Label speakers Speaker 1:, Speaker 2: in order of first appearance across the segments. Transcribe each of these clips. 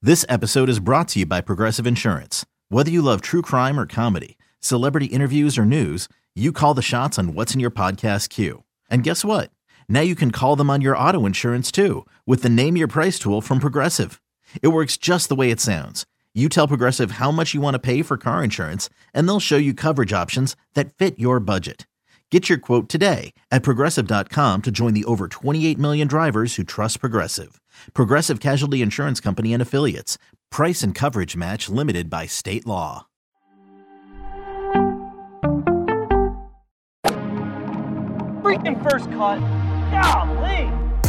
Speaker 1: This episode is brought to you by Progressive Insurance. Whether you love true crime or comedy, celebrity interviews or news, you call the shots on what's in your podcast queue. And guess what? Now you can call them on your auto insurance too with the Name Your Price tool from Progressive. It works just the way it sounds. You tell Progressive how much you want to pay for car insurance, and they'll show you coverage options that fit your budget. Get your quote today at Progressive.com to join the over 28 million drivers who trust Progressive. Progressive Casualty Insurance Company and Affiliates. Price and coverage match limited by state law.
Speaker 2: Freaking first cut. Golly.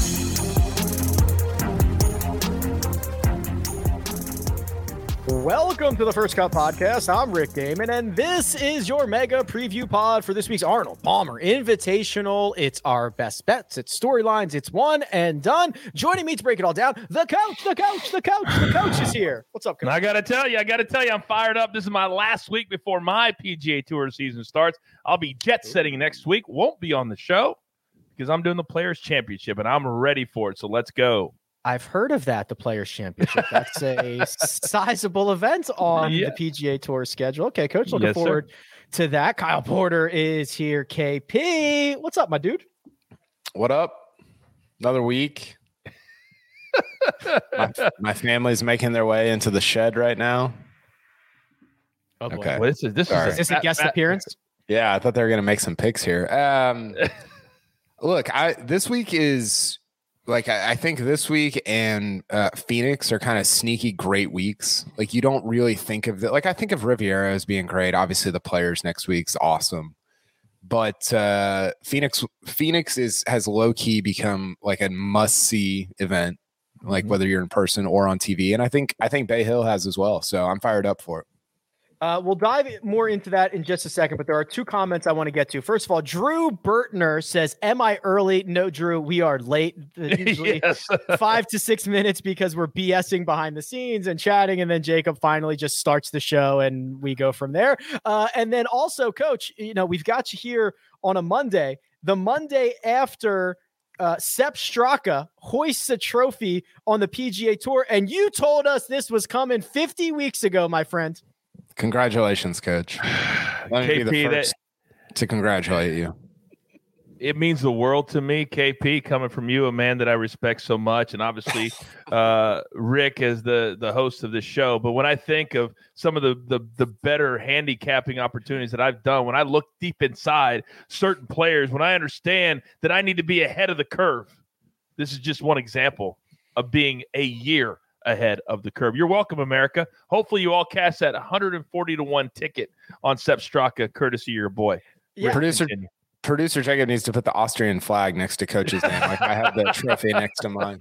Speaker 3: Welcome to the First Cut Podcast. I'm Rick Damon, and this is your mega preview pod for this week's Arnold Palmer Invitational. It's our best bets, it's storylines, it's one and done. Joining me to break it all down, the coach is here. What's up, Coach?
Speaker 2: I gotta tell you, I'm fired up. This is my last week before my PGA Tour season starts. I'll be jet setting next week. Won't be on the show because I'm doing the Players Championship, and I'm ready for it. So let's go.
Speaker 3: I've heard of that, the Players Championship. That's a sizable event on the PGA Tour schedule. Okay, Coach, looking forward to that. Kyle Porter is here. KP, what's up, my dude?
Speaker 4: What up? Another week. my family's making their way into the shed right now.
Speaker 3: Oh, boy.
Speaker 4: Okay.
Speaker 2: Well, is this
Speaker 3: a guest appearance?
Speaker 4: Yeah, I thought they were going to make some picks here. Look, this week is... I think this week and Phoenix are kind of sneaky great weeks. Like, you don't really think of it. Like, I think of Riviera as being great. Obviously, the Players next week's awesome. But Phoenix has low-key become like a must-see event, like whether you're in person or on TV. And I think Bay Hill has as well. So I'm fired up for it.
Speaker 3: We'll dive more into that in just a second, but there are two comments I want to get to. First of all, Drew Burtner says, am I early? No, Drew, we are late. Usually 5 to 6 minutes because we're BSing behind the scenes and chatting, and then Jacob finally just starts the show and we go from there. And then also, Coach, we've got you here on a Monday, the Monday after Sepp Straka hoists a trophy on the PGA Tour, and you told us this was coming 50 weeks ago, my friend.
Speaker 4: Congratulations, Coach. Let me be the first to congratulate you.
Speaker 2: It means the world to me, KP, coming from you, a man that I respect so much, and obviously Rick as the host of this show. But when I think of some of the better handicapping opportunities that I've done, when I look deep inside certain players, when I understand that I need to be ahead of the curve, this is just one example of being a year ahead of the curve. You're welcome, America. Hopefully you all cast that 140-1 ticket on Sepp Straka, courtesy of your boy.
Speaker 3: Yeah.
Speaker 4: Producer Jacob needs to put the Austrian flag next to Coach's name. Like I have the trophy next to mine.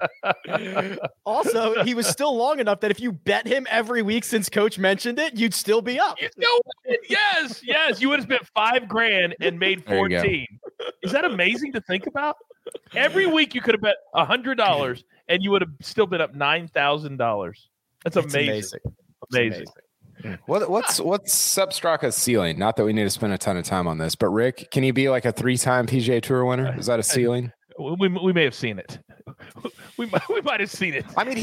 Speaker 3: Also, he was still long enough that if you bet him every week since Coach mentioned it, you'd still be up.
Speaker 2: Yes. You would have spent $5,000 and made 14. Is that amazing to think about? Every week you could have bet $100 and you would have still been up $9,000. That's amazing. Amazing.
Speaker 4: What's Sepp Straka's ceiling? Not that we need to spend a ton of time on this, but Rick, can he be like a 3-time PGA Tour winner? Is that a ceiling?
Speaker 2: We may have seen it. We might have seen it.
Speaker 4: I mean,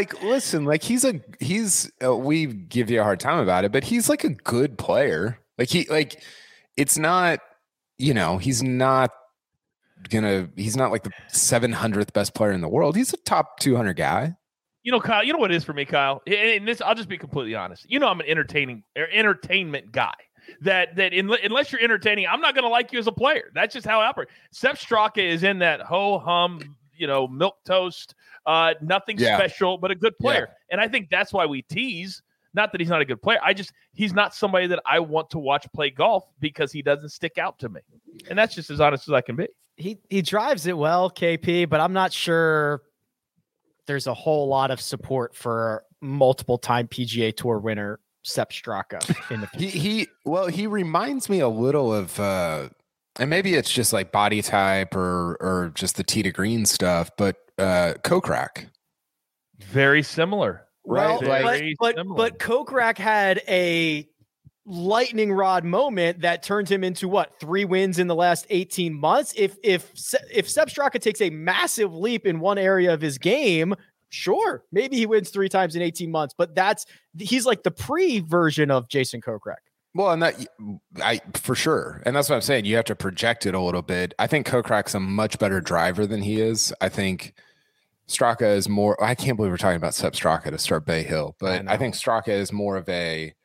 Speaker 4: we give you a hard time about it, but he's like a good player. It's not, he's not like the 700th best player in the world. He's a top 200 guy.
Speaker 2: Kyle, you know what it is for me, Kyle? And this, I'll just be completely honest. I'm an entertainment guy. That unless you're entertaining, I'm not going to like you as a player. That's just how I operate. Sepp Straka is in that ho-hum, milk toast, nothing special, but a good player. Yeah. And I think that's why we tease. Not that he's not a good player. He's not somebody that I want to watch play golf because he doesn't stick out to me. And that's just as honest as I can be.
Speaker 3: He drives it well, KP, but I'm not sure there's a whole lot of support for multiple-time PGA Tour winner Sepp Straka in the future.
Speaker 4: He reminds me a little of and maybe it's just like body type or just the tee to green stuff, but Kokrak.
Speaker 2: Very similar.
Speaker 3: Right.
Speaker 2: Well,
Speaker 3: but Kokrak had a lightning rod moment that turned him into 3 wins in the last 18 months. If Sepp Straka takes a massive leap in one area of his game, Sure, maybe he wins 3 times in 18 months, but he's like the pre-version of Jason Kokrak.
Speaker 4: Well, and for sure. And that's what I'm saying. You have to project it a little bit. I think Kokrak's a much better driver than he is. I think Straka is more, I can't believe we're talking about Sepp Straka to start Bay Hill, but I think Straka is more of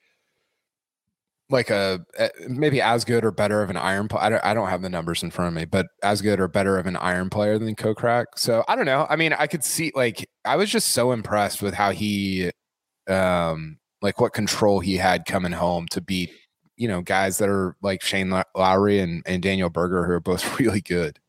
Speaker 4: maybe as good or better of an iron player. I don't have the numbers in front of me, but as good or better of an iron player than Kokrak. So I don't know. I mean, I could see, I was just so impressed with how he, what control he had coming home to beat, guys that are like Shane Lowry and Daniel Berger, who are both really good.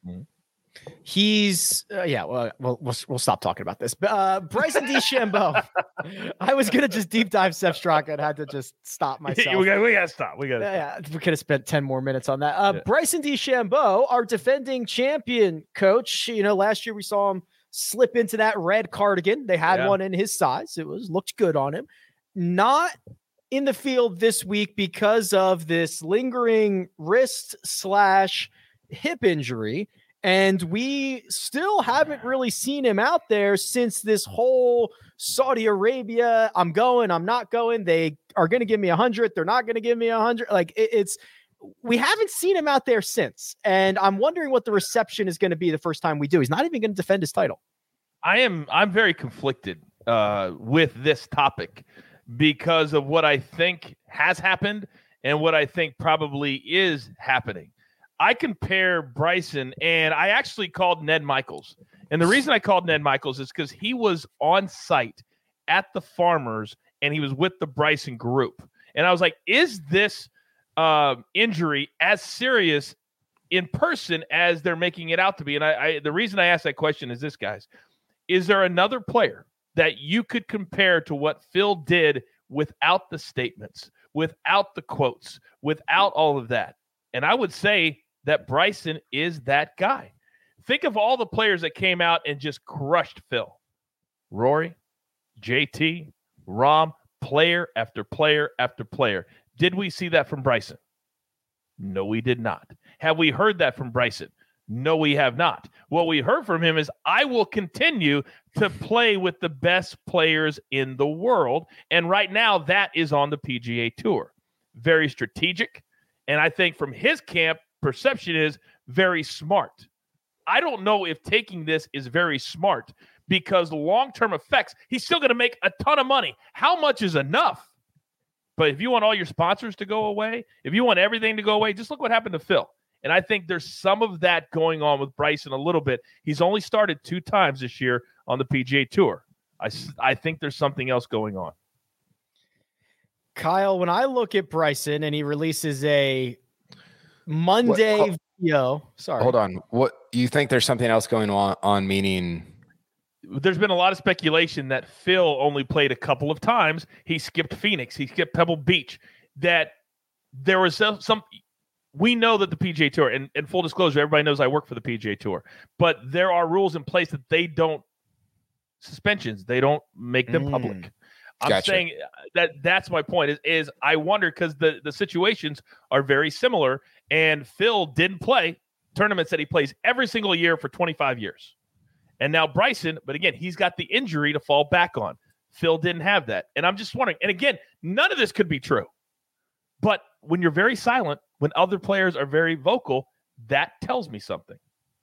Speaker 3: He's we'll stop talking about this. Bryson DeChambeau. I was gonna just deep dive Sepp Straka and had to just stop myself.
Speaker 2: we gotta stop. We could
Speaker 3: have spent 10 more minutes on that. Bryson DeChambeau, our defending champion coach. Last year we saw him slip into that red cardigan. They had one in his size. It looked good on him. Not in the field this week because of this lingering wrist/hip injury. And we still haven't really seen him out there since this whole Saudi Arabia, I'm going, I'm not going. They are going to give me 100. They're not going to give me 100. We haven't seen him out there since. And I'm wondering what the reception is going to be the first time we do. He's not even going to defend his title.
Speaker 2: I'm very conflicted with this topic because of what I think has happened and what I think probably is happening. I compare Bryson, and I actually called Ned Michaels. And the reason I called Ned Michaels is because he was on site at the Farmers, and he was with the Bryson group. And I was like, is this injury as serious in person as they're making it out to be? And the reason I asked that question is this, guys. Is there another player that you could compare to what Phil did without the statements, without the quotes, without all of that? And I would say that Bryson is that guy. Think of all the players that came out and just crushed Phil. Rory, JT, Rahm, player after player after player. Did we see that from Bryson? No, we did not. Have we heard that from Bryson? No, we have not. What we heard from him is, I will continue to play with the best players in the world. And right now, that is on the PGA Tour. Very strategic. And I think from his camp, perception is very smart. I don't know if taking this is very smart because long-term effects, he's still going to make a ton of money. How much is enough? But if you want all your sponsors to go away, if you want everything to go away, just look what happened to Phil. And I think there's some of that going on with Bryson a little bit. He's only started 2 times this year on the PGA Tour. I think there's something else going on.
Speaker 3: Kyle, when I look at Bryson and he releases a Monday video. Sorry.
Speaker 4: Hold on. What you think there's something else going on meaning?
Speaker 2: There's been a lot of speculation that Phil only played a couple of times. He skipped Phoenix. He skipped Pebble Beach. That there was some we know that the PGA Tour, and full disclosure, everybody knows I work for the PGA Tour, but there are rules in place that they don't suspensions. They don't make them public. I'm saying that's my point is I wonder because the situations are very similar, and Phil didn't play tournaments that he plays every single year for 25 years. And now Bryson, but again, he's got the injury to fall back on. Phil didn't have that. And I'm just wondering, and again, none of this could be true. But when you're very silent, when other players are very vocal, that tells me something.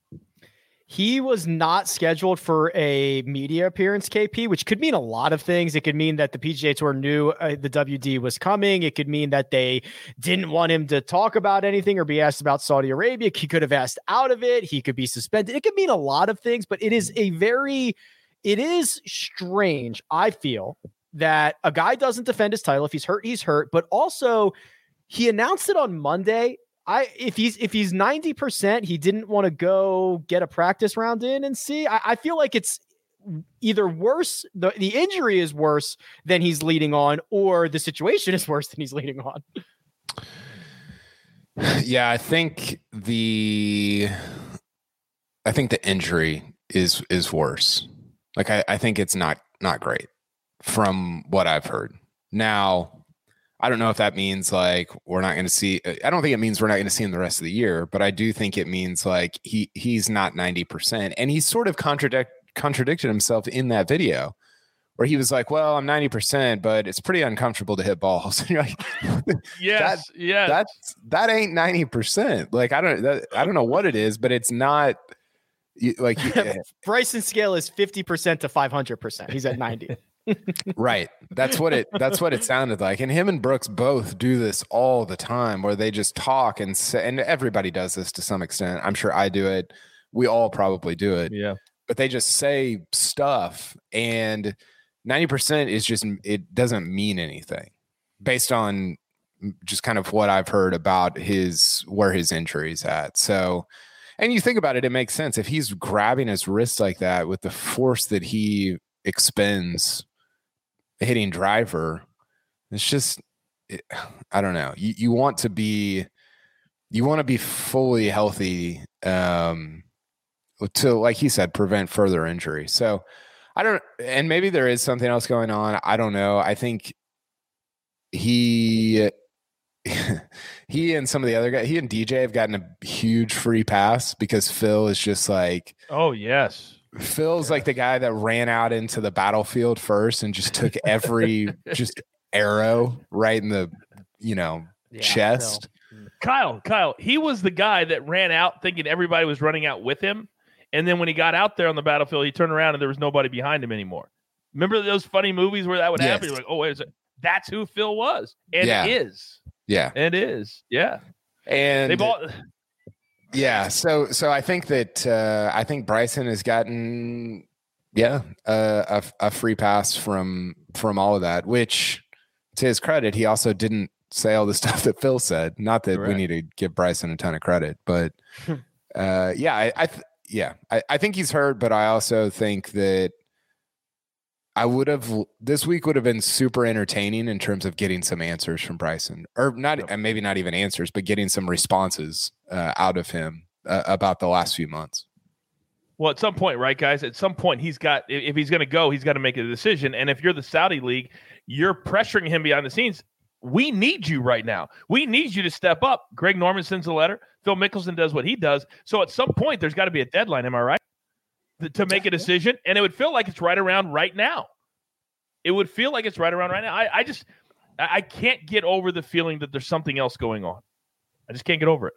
Speaker 3: He was not scheduled for a media appearance, KP, which could mean a lot of things. It could mean that the PGA Tour knew the WD was coming. It could mean that they didn't want him to talk about anything or be asked about Saudi Arabia. He could have asked out of it. He could be suspended. It could mean a lot of things, but it is strange, I feel, that a guy doesn't defend his title. If he's hurt, he's hurt. But also, he announced it on Monday. If he's 90%, he didn't want to go get a practice round in and see. I feel like it's either worse, the injury is worse than he's leading on, or the situation is worse than he's leading on.
Speaker 4: Yeah, I think the injury is worse. Like I think it's not great from what I've heard. Now, I don't know if that means like we're not going to see. I don't think it means we're not going to see him the rest of the year, but I do think it means like he's not 90%, and he's sort of contradicted himself in that video where he was like, well, I'm 90%, but it's pretty uncomfortable to hit balls. And you're like,
Speaker 2: yes.
Speaker 4: That ain't 90%. Like, I don't know what it is, but it's not like
Speaker 3: Bryson's scale is 50% to 500%. He's at 90.
Speaker 4: Right. That's what it sounded like. And him and Brooks both do this all the time where they just talk and say, and everybody does this to some extent. I'm sure I do it. We all probably do it.
Speaker 2: Yeah.
Speaker 4: But they just say stuff, and 90% is just, it doesn't mean anything based on just kind of what I've heard about where his injury's at. So, and you think about it, it makes sense. If he's grabbing his wrist like that with the force that he expends hitting driver, it's just, I don't know. You want to be fully healthy to, like he said, prevent further injury. So and maybe there is something else going on. I don't know. I think he and some of the other guys, he and DJ have gotten a huge free pass because Phil is just like,
Speaker 2: oh yes.
Speaker 4: Phil's like the guy that ran out into the battlefield first and just took every just arrow right in the, chest.
Speaker 2: Phil. Kyle, he was the guy that ran out thinking everybody was running out with him. And then when he got out there on the battlefield, he turned around and there was nobody behind him anymore. Remember those funny movies where that would happen? You're like, oh, wait a second. That's who Phil was. And it is.
Speaker 4: Yeah.
Speaker 2: It is. Yeah.
Speaker 4: And
Speaker 2: they've all...
Speaker 4: Yeah. So I think that I think Bryson has gotten a free pass from all of that, which to his credit, he also didn't say all the stuff that Phil said. Not that we need to give Bryson a ton of credit, but I think he's hurt, but I also think that this week would have been super entertaining in terms of getting some answers from Bryson, or not, and maybe not even answers, but getting some responses out of him about the last few months.
Speaker 2: Well, at some point, right, guys? At some point, if he's going to go, he's got to make a decision. And if you're the Saudi League, you're pressuring him behind the scenes. We need you right now. We need you to step up. Greg Norman sends a letter. Phil Mickelson does what he does. So at some point, there's got to be a deadline. Am I right? To make a decision. And it would feel like it's right around right now. It would feel like it's right around right now. I can't get over the feeling that there's something else going on. I just can't get over it.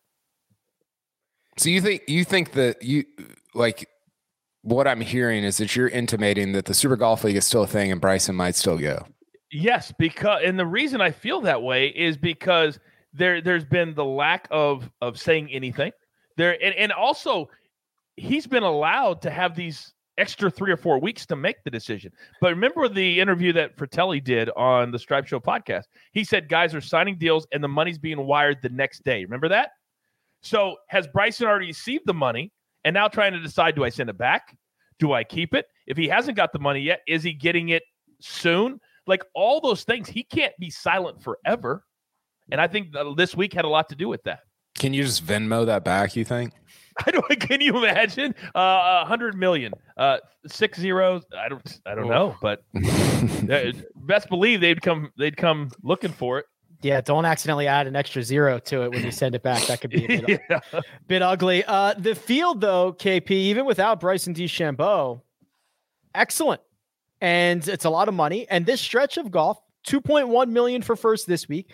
Speaker 4: So you think that you, like, what I'm hearing is that you're intimating that the Super Golf League is still a thing and Bryson might still go.
Speaker 2: Yes, and the reason I feel that way is because there's been the lack of saying anything there, and also he's been allowed to have these extra 3 or 4 weeks to make the decision. But remember the interview that Fratelli did on the Stripe Show podcast? He said guys are signing deals and the money's being wired the next day. Remember that? So has Bryson already received the money and now trying to decide, do I send it back? Do I keep it? If he hasn't got the money yet, is he getting it soon? Like all those things, he can't be silent forever. And I think this week had a lot to do with that.
Speaker 4: Can you just Venmo that back, you think?
Speaker 2: Can you imagine 100 million, 6 zeros? I don't know, but best believe they'd come looking for it.
Speaker 3: Yeah, don't accidentally add an extra 0 to it when you send it back. That could be a bit ugly. The field, though, KP, even without Bryson DeChambeau, excellent. And it's a lot of money. And this stretch of golf, 2.1 million for first this week,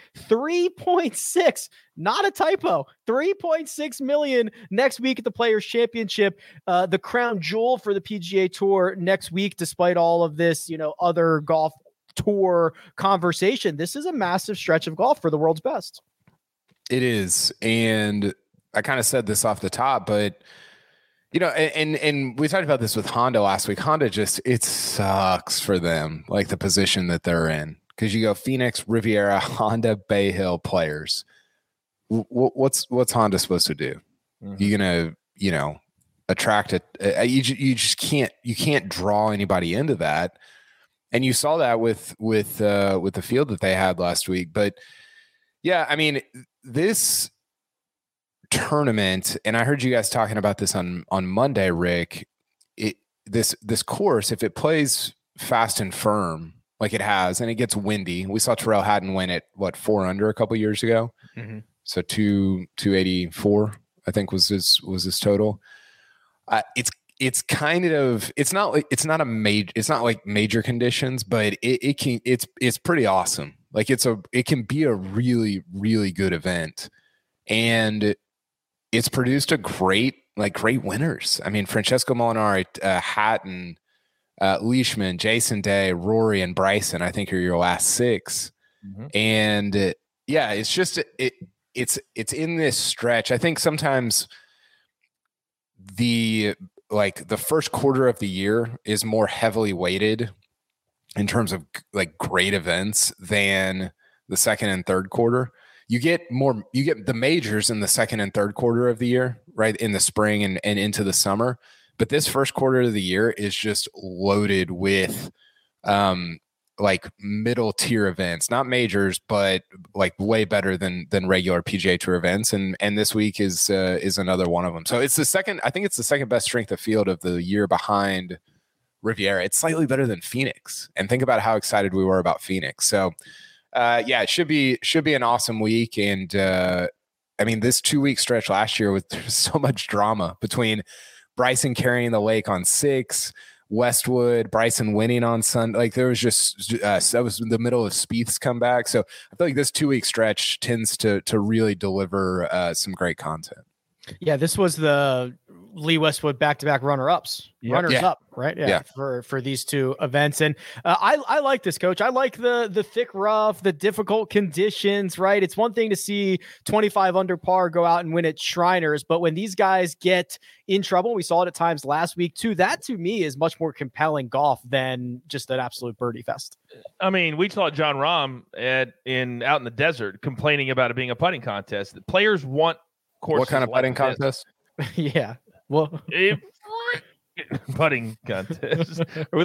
Speaker 3: 3.6, not a typo, 3.6 million next week at the Players Championship, the crown jewel for the PGA Tour next week, despite all of this, other golf tour conversation. This is a massive stretch of golf for the world's best.
Speaker 4: It is. And I kind of said this off the top, but and we talked about this with Honda last week. Honda it sucks for them, like the position that they're in. Because you go Phoenix, Riviera, Honda, Bay Hill Players. What's Honda supposed to do? Mm-hmm. You're gonna, attract it. You just can't draw anybody into that. And you saw that with the field that they had last week. But yeah, I mean, this tournament, and I heard you guys talking about this on Monday, Rick. This course, if it plays fast and firm like it has, and it gets windy, we saw Terrell Hatton win it 4 under a couple years ago. Mm-hmm. So 284, I think was his total. it's not like major conditions, but it's pretty awesome. Like it can be a really, really good event, and it's produced a great winners. I mean, Francesco Molinari, Hatton, Leishman, Jason Day, Rory, and Bryson, I think are your last 6. Mm-hmm. And yeah, it's just it's in this stretch. I think sometimes the first quarter of the year is more heavily weighted in terms of like great events than the second and third quarter. You get the majors in the second and third quarter of the year, right? In the spring and into the summer. But this first quarter of the year is just loaded with like middle tier events, not majors, but like way better than regular PGA Tour events. And this week is another one of them. So it's the second best strength of field of the year behind Riviera. It's slightly better than Phoenix. And think about how excited we were about Phoenix. So yeah, it should be an awesome week. And I mean, this 2-week stretch last year with so much drama between Bryson carrying the lake on 6, Westwood, Bryson winning on Sunday. Like there was just that was in the middle of Spieth's comeback. So I feel like this 2-week stretch tends to really deliver some great content.
Speaker 3: Yeah, this was the Lee Westwood back-to-back runners-ups, right? Yeah. For these two events. And I like this, Coach. I like the thick rough, the difficult conditions, right? It's one thing to see 25 under par go out and win at Shriners, but when these guys get in trouble, we saw it at times last week too, that to me is much more compelling golf than just an absolute birdie fest.
Speaker 2: I mean, we saw John Rahm out in the desert complaining about it being a putting contest. The players want courses.
Speaker 4: What kind of putting contest?
Speaker 3: Yeah. Well,
Speaker 2: putting contest.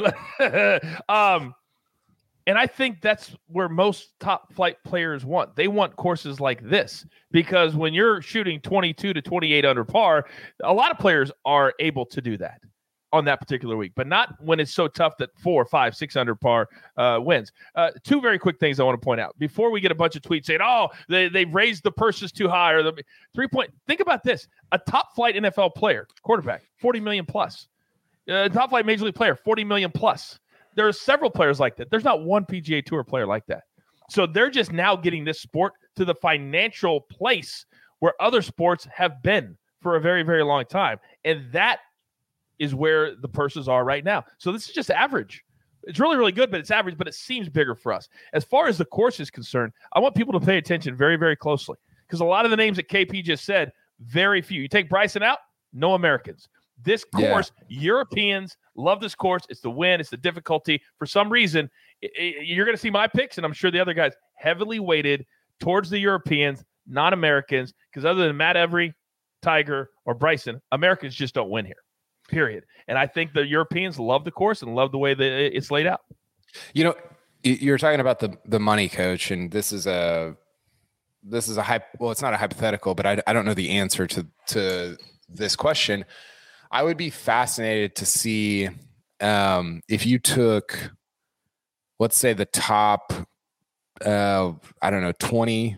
Speaker 2: And I think that's where most top flight players want. They want courses like this because when you're shooting 22 to 28 under par, a lot of players are able to do that on that particular week, but not when it's so tough that 4, 5, 6 under par wins. 2 very quick things I want to point out before we get a bunch of tweets saying, "Oh, they've raised the purses too high," or the 3-point. Think about this: a top flight NFL player, quarterback, $40 million plus. Top flight major league player, $40 million plus. There are several players like that. There's not one PGA Tour player like that. So they're just now getting this sport to the financial place where other sports have been for a very, very long time, and that is where the purses are right now. So this is just average. It's really, really good, but it's average, but it seems bigger for us. As far as the course is concerned, I want people to pay attention very, very closely because a lot of the names that KP just said, very few. You take Bryson out, no Americans. This course, Europeans love this course. It's the win. It's the difficulty. For some reason, you're going to see my picks, and I'm sure the other guys heavily weighted towards the Europeans, not Americans, because other than Matt Every, Tiger, or Bryson, Americans just don't win here. Period. And I think the Europeans love the course and love the way that it's laid out.
Speaker 4: You know, you're talking about the money, Coach, and this is a it's not a hypothetical, but I don't know the answer to this question. I would be fascinated to see if you took, let's say, the top 20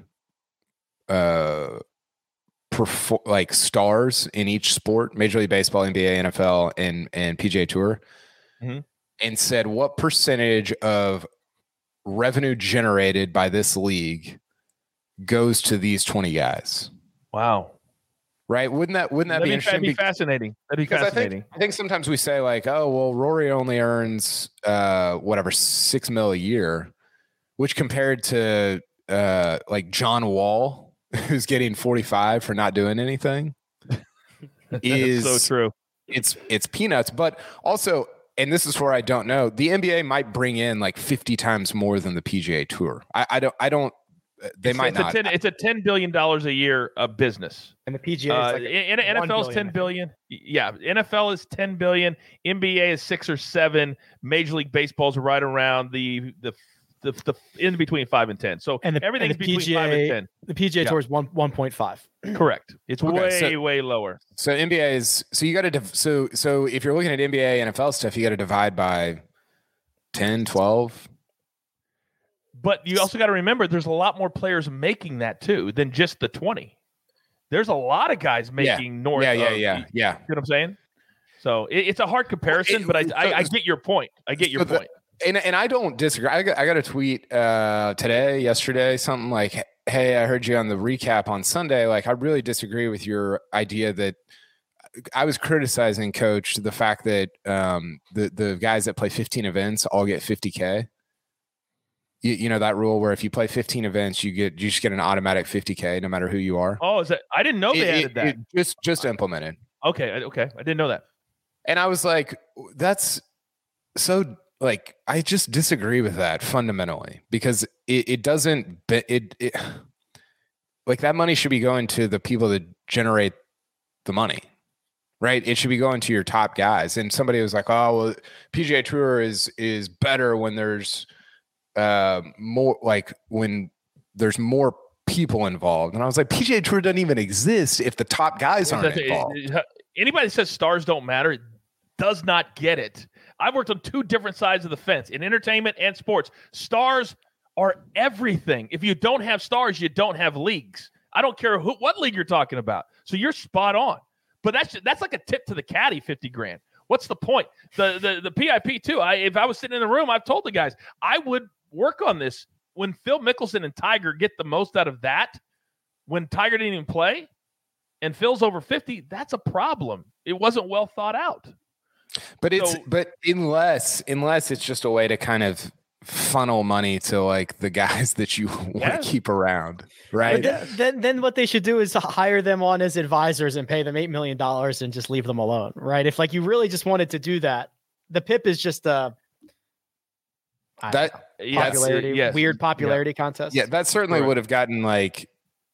Speaker 4: stars in each sport, Major League Baseball, NBA, NFL, and PGA Tour, and said what percentage of revenue generated by this league goes to these 20 guys.
Speaker 2: Wow.
Speaker 4: Right? Wouldn't that be interesting?
Speaker 2: That'd be fascinating. That'd be fascinating.
Speaker 4: I think sometimes we say like, oh, well, Rory only earns $6 million a year, which compared to like John Wall, who's getting 45 for not doing anything, is
Speaker 2: so true.
Speaker 4: It's peanuts. But also, and this is where I don't know, the NBA might bring in like 50 times more than the PGA Tour. I don't. They might not.
Speaker 2: It's a $10 billion a year of business,
Speaker 3: and the PGA is
Speaker 2: NFL is $10 billion. Yeah, NFL is $10 billion. NBA is 6 or 7. Major League Baseball's right around the in between 5 and 10. So everything's between 5 and 10.
Speaker 3: The PGA Tour is 1.5.
Speaker 2: Correct. It's way lower.
Speaker 4: So NBA is you got to so if you're looking at NBA NFL stuff, you got to divide by 10, 12.
Speaker 2: But you also got to remember there's a lot more players making that too than just the 20. There's a lot of guys making north.
Speaker 4: Yeah.
Speaker 2: You know what I'm saying? So it's a hard comparison, but I get your point. I get your point.
Speaker 4: And I don't disagree. I got a tweet yesterday, something like, hey, I heard you on the recap on Sunday. Like, I really disagree with your idea that I was criticizing, Coach, the fact that the guys that play 15 events all get $50K. You know that rule where if you play 15 events, you just get an automatic $50K no matter who you are.
Speaker 2: Oh, is that? I didn't know they added that.
Speaker 4: Just implemented.
Speaker 2: Okay. I didn't know that.
Speaker 4: And I was like, that's so. Like, I just disagree with that fundamentally because it doesn't like that money should be going to the people that generate the money, right? It should be going to your top guys. And somebody was like, oh, well, PGA Tour is better when there's more, like when there's more people involved. And I was like, PGA Tour doesn't even exist if the top guys aren't involved.
Speaker 2: Anybody that says stars don't matter does not get it. I've worked on two different sides of the fence in entertainment and sports. Stars are everything. If you don't have stars, you don't have leagues. I don't care what league you're talking about. So you're spot on. But that's like a tip to the caddy, $50,000. What's the point? The PIP too. If I was sitting in the room, I've told the guys I would work on this. When Phil Mickelson and Tiger get the most out of that, when Tiger didn't even play, and Phil's over 50, that's a problem. It wasn't well thought out.
Speaker 4: But unless it's just a way to kind of funnel money to like the guys that you want to keep around, right?
Speaker 3: Then what they should do is hire them on as advisors and pay them $8 million and just leave them alone, right? If like you really just wanted to do that, the PIP is just a weird popularity contest.
Speaker 4: Yeah, that certainly would have gotten like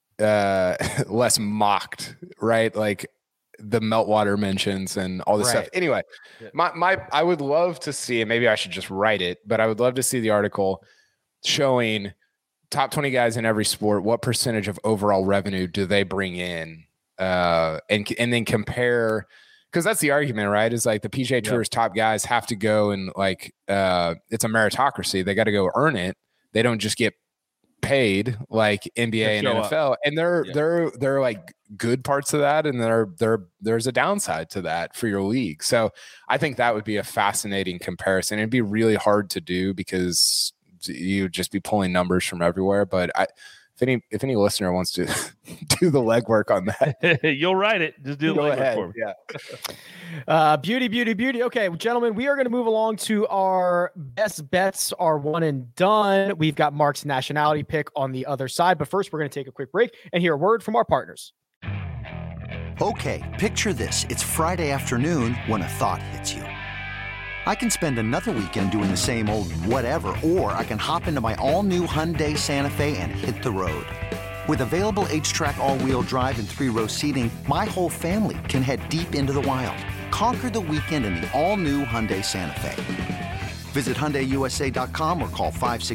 Speaker 4: less mocked, right? Like the Meltwater mentions and all this stuff. Anyway, I would love to see, and maybe I should just write it, but I would love to see the article showing top 20 guys in every sport. What percentage of overall revenue do they bring in? And then compare, because that's the argument, right? Is like the PGA Tour's top guys have to go and like, it's a meritocracy. They got to go earn it. They don't just get paid like NBA and NFL. And they're like good parts of that, and there's a downside to that for your league. So I think that would be a fascinating comparison. It'd be really hard to do because you'd just be pulling numbers from everywhere. But if any listener wants to do the legwork on that,
Speaker 2: you'll write it. Just do the legwork for me.
Speaker 3: Yeah. Beauty. Okay, gentlemen, we are going to move along to our best bets, our one and done. We've got Mark's nationality pick on the other side. But first, we're going to take a quick break and hear a word from our partners.
Speaker 5: Okay, picture this. It's Friday afternoon when a thought hits you. I can spend another weekend doing the same old whatever, or I can hop into my all-new Hyundai Santa Fe and hit the road. With available H-Track all-wheel drive and 3-row seating, my whole family can head deep into the wild. Conquer the weekend in the all-new Hyundai Santa Fe. Visit HyundaiUSA.com or call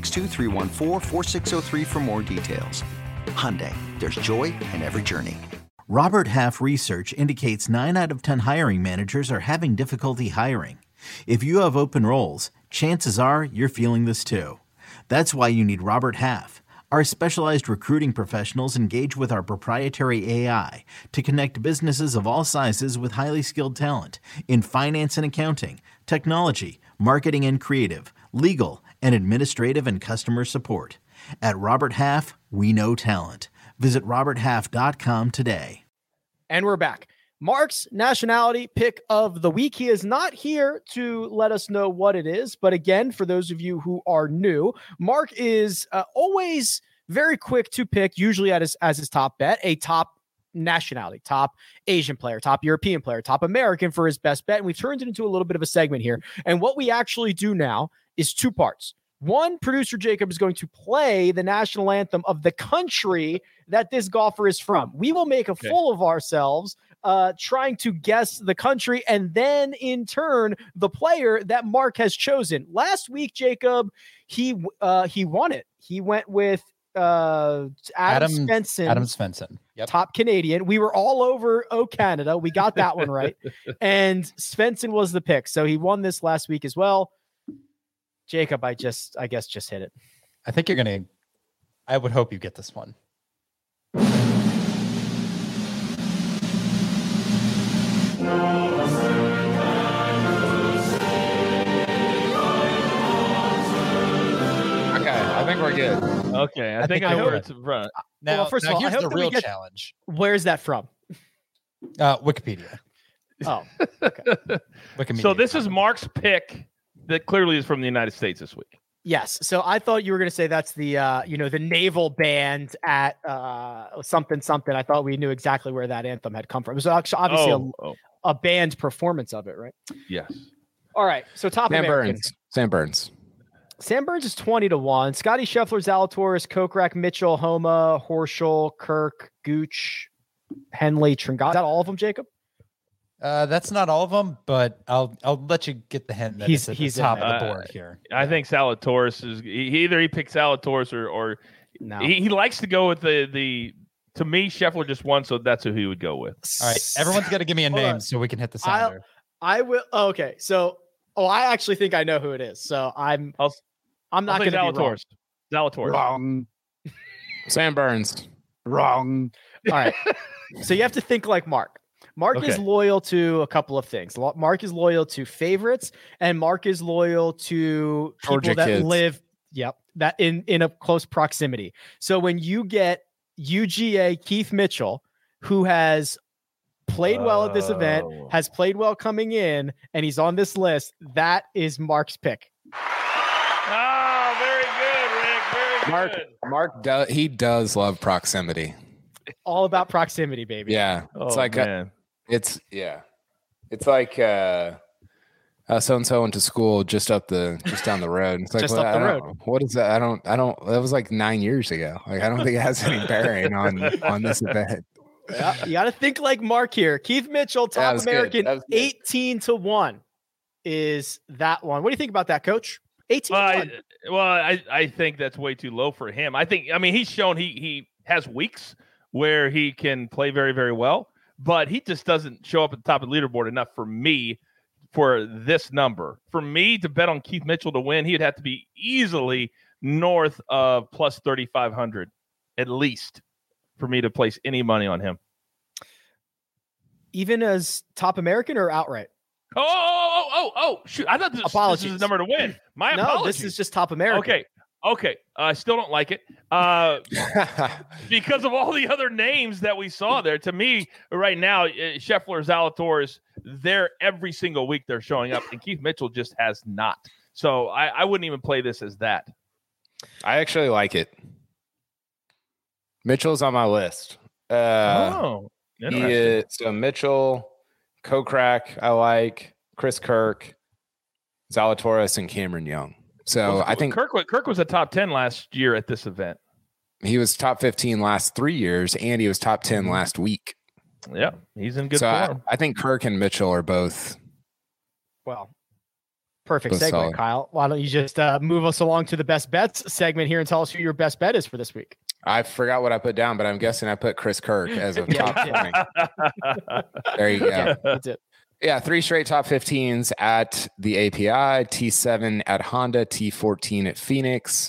Speaker 5: 562-314-4603 for more details. Hyundai, there's joy in every journey.
Speaker 1: Robert Half research indicates 9 out of 10 hiring managers are having difficulty hiring. If you have open roles, chances are you're feeling this too. That's why you need Robert Half. Our specialized recruiting professionals engage with our proprietary AI to connect businesses of all sizes with highly skilled talent in finance and accounting, technology, marketing and creative, legal, and administrative and customer support. At Robert Half, we know talent. Visit roberthalf.com today.
Speaker 3: And we're back. Mark's nationality pick of the week. He is not here to let us know what it is. But again, for those of you who are new, Mark is always very quick to pick, usually as his top bet, a top nationality, top Asian player, top European player, top American for his best bet. And we've turned it into a little bit of a segment here. And what we actually do now is two parts. One, producer Jacob is going to play the national anthem of the country that this golfer is from. We will make a fool of ourselves trying to guess the country and then in turn the player that Mark has chosen. Last week, Jacob, he won it. He went with Adam Svensson.
Speaker 6: Adam Svensson. Yep.
Speaker 3: Top Canadian. We were all over Canada. We got that one right. And Svensson was the pick. So he won this last week as well. Jacob, I guess just hit it.
Speaker 6: I think I would hope you get this one.
Speaker 4: I think we're good.
Speaker 2: Okay, I think I know where it's from.
Speaker 6: Now,
Speaker 3: Well, first of all,
Speaker 6: here's
Speaker 3: I hope
Speaker 6: the
Speaker 3: that we
Speaker 6: real
Speaker 3: get-
Speaker 6: challenge.
Speaker 3: Where's that from?
Speaker 6: Wikipedia.
Speaker 3: Oh,
Speaker 6: Wikimedia.
Speaker 2: So this is Mark's pick that clearly is from the United States this week.
Speaker 3: yes. So I thought you were going to say that's the the naval band at something. I thought we knew exactly where that anthem had come from. It was actually obviously a band performance of it, right?
Speaker 2: Yes.
Speaker 3: All right. So top American.
Speaker 4: Sam Burns.
Speaker 3: Sam Burns is 20-1. Scotty Scheffler, Zalatoris, Kokrak, Mitchell, Homa, Horschel, Kirk, Gooch, Henley, Tringali. Is that all of them, Jacob?
Speaker 6: That's not all of them, but I'll let you get the hint that
Speaker 3: He's
Speaker 6: he's at the
Speaker 3: in
Speaker 6: top
Speaker 3: there.
Speaker 6: of the board here.
Speaker 2: I think Zalatoris is either he picks Zalatoris or
Speaker 3: No.
Speaker 2: he likes to go with the to me Scheffler just won, so that's who he would go with.
Speaker 6: All right, everyone's got to give me a
Speaker 3: Hold
Speaker 6: name
Speaker 3: on.
Speaker 6: so we can hit the sounder.
Speaker 3: I will. Oh, okay. So, I actually think I know who it is. So I'm not
Speaker 2: I'll
Speaker 3: going
Speaker 2: say
Speaker 3: to be wrong.
Speaker 2: Zalatoris. Zalatoris.
Speaker 7: Wrong.
Speaker 4: Sam Burns.
Speaker 7: Wrong.
Speaker 3: All right. So you have to think like Mark. Mark is
Speaker 2: Okay.
Speaker 3: loyal to a couple of things. Mark is loyal to favorites, and Mark is loyal to people
Speaker 4: Georgia
Speaker 3: that
Speaker 4: kids.
Speaker 3: live. Yep, that in a close proximity. So when you get UGA Keith Mitchell, who has played well at this event,
Speaker 2: Oh.
Speaker 3: has played well coming in, and he's on this list, that is Mark's pick.
Speaker 2: Oh, very good, Rick. Very good.
Speaker 4: Mark he does love proximity.
Speaker 3: All about proximity, baby.
Speaker 4: Yeah. It's
Speaker 2: Oh,
Speaker 4: like
Speaker 2: man.
Speaker 4: it's like so and so went to school just down the road. It's like,
Speaker 3: Just
Speaker 4: well,
Speaker 3: up the
Speaker 4: I don't- what is that? I don't that was like 9 years ago. Like I don't think it has any bearing on this event.
Speaker 3: Yeah, you got to think like Mark here. Keith Mitchell,
Speaker 4: Yeah, that
Speaker 3: top
Speaker 4: was good.
Speaker 3: American,
Speaker 4: That was good.
Speaker 3: 18-1 is that one. What do you think about that, Coach? 18-1.
Speaker 2: I think that's way too low for him. I mean, he's shown he has weeks where he can play very, very well, but he just doesn't show up at the top of the leaderboard enough for me for this number. For me to bet on Keith Mitchell to win, he'd have to be easily north of plus 3,500 at least for me to place any money on him.
Speaker 3: Even as top American or outright?
Speaker 2: Oh, shoot. I thought this was the number to win. My
Speaker 3: No,
Speaker 2: apologies.
Speaker 3: this is just top American.
Speaker 2: Okay. I still don't like it because of all the other names that we saw there. To me, right now, Scheffler, Zalatoris, they're every single week they're showing up, and Keith Mitchell just has not. So I wouldn't even play this as that.
Speaker 4: I actually like it. Mitchell's on my list.
Speaker 2: Interesting.
Speaker 4: So Mitchell, Kokrak, I like Chris Kirk, Zalatoris, and Cameron Young. So I think
Speaker 2: Kirk was a top 10 last year at this event.
Speaker 4: he was top 15 last 3 years, and he was top 10 last week.
Speaker 2: Yeah, he's in good
Speaker 4: So
Speaker 2: form.
Speaker 4: I think Kirk and Mitchell are both.
Speaker 3: Well, perfect
Speaker 4: Both
Speaker 3: segue,
Speaker 4: solid.
Speaker 3: Kyle. Why don't you just move us along to the best bets segment here and tell us who your best bet is for this week?
Speaker 4: I forgot what I put down, but I'm guessing I put Chris Kirk as a
Speaker 3: Yeah,
Speaker 4: top 20. There you go.
Speaker 3: Yeah, that's it.
Speaker 4: Yeah, 3 straight top 15s at the API, T7 at Honda, T14 at Phoenix.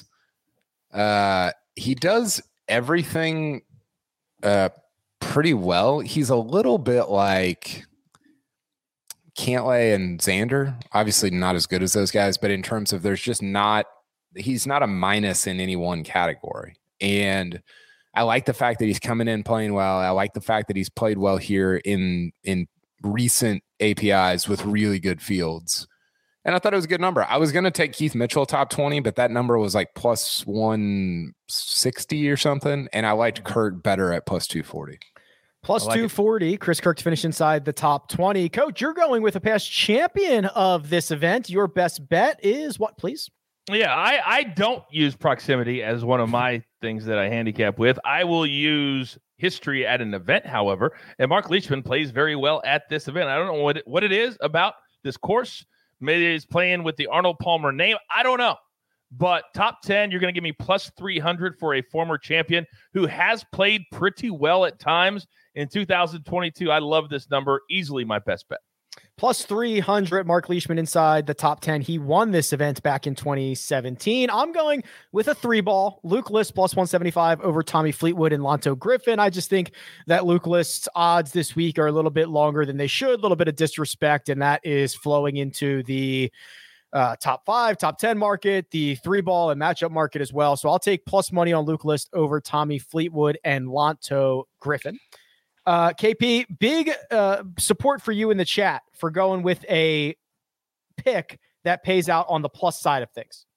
Speaker 4: He does everything pretty well. He's a little bit like Cantlay and Xander. Obviously not as good as those guys, but in terms of he's not a minus in any one category. And I like the fact that he's coming in playing well. I like the fact that he's played well here in recent APIs with really good fields. And I thought it was a good number. I was going to take Keith Mitchell top 20, but that number was like plus 160 or something. And I liked Kurt better at plus 240.
Speaker 3: Plus
Speaker 2: I like it.
Speaker 3: 240. Chris Kirk to finish inside the top 20. Coach, you're going with a past champion of this event. Your best bet is what, please?
Speaker 2: Yeah, I don't use proximity as one of my things that I handicap with. I will use history at an event, however, and Mark Leishman plays very well at this event. I don't know what it is about this course. Maybe he's playing with the Arnold Palmer name. I don't know. But top 10, you're going to give me plus 300 for a former champion who has played pretty well at times in 2022. I love this number. Easily my best bet.
Speaker 3: Plus 300, Mark Leishman inside the top 10. He won this event back in 2017. I'm going with a 3-ball. Luke List plus 175 over Tommy Fleetwood and Lonto Griffin. I just think that Luke List's odds this week are a little bit longer than they should. A little bit of disrespect, and that is flowing into the top 5, top 10 market, the 3-ball and matchup market as well. So I'll take plus money on Luke List over Tommy Fleetwood and Lanto Griffin. KP, big support for you in the chat for going with a pick that pays out on the plus side of things.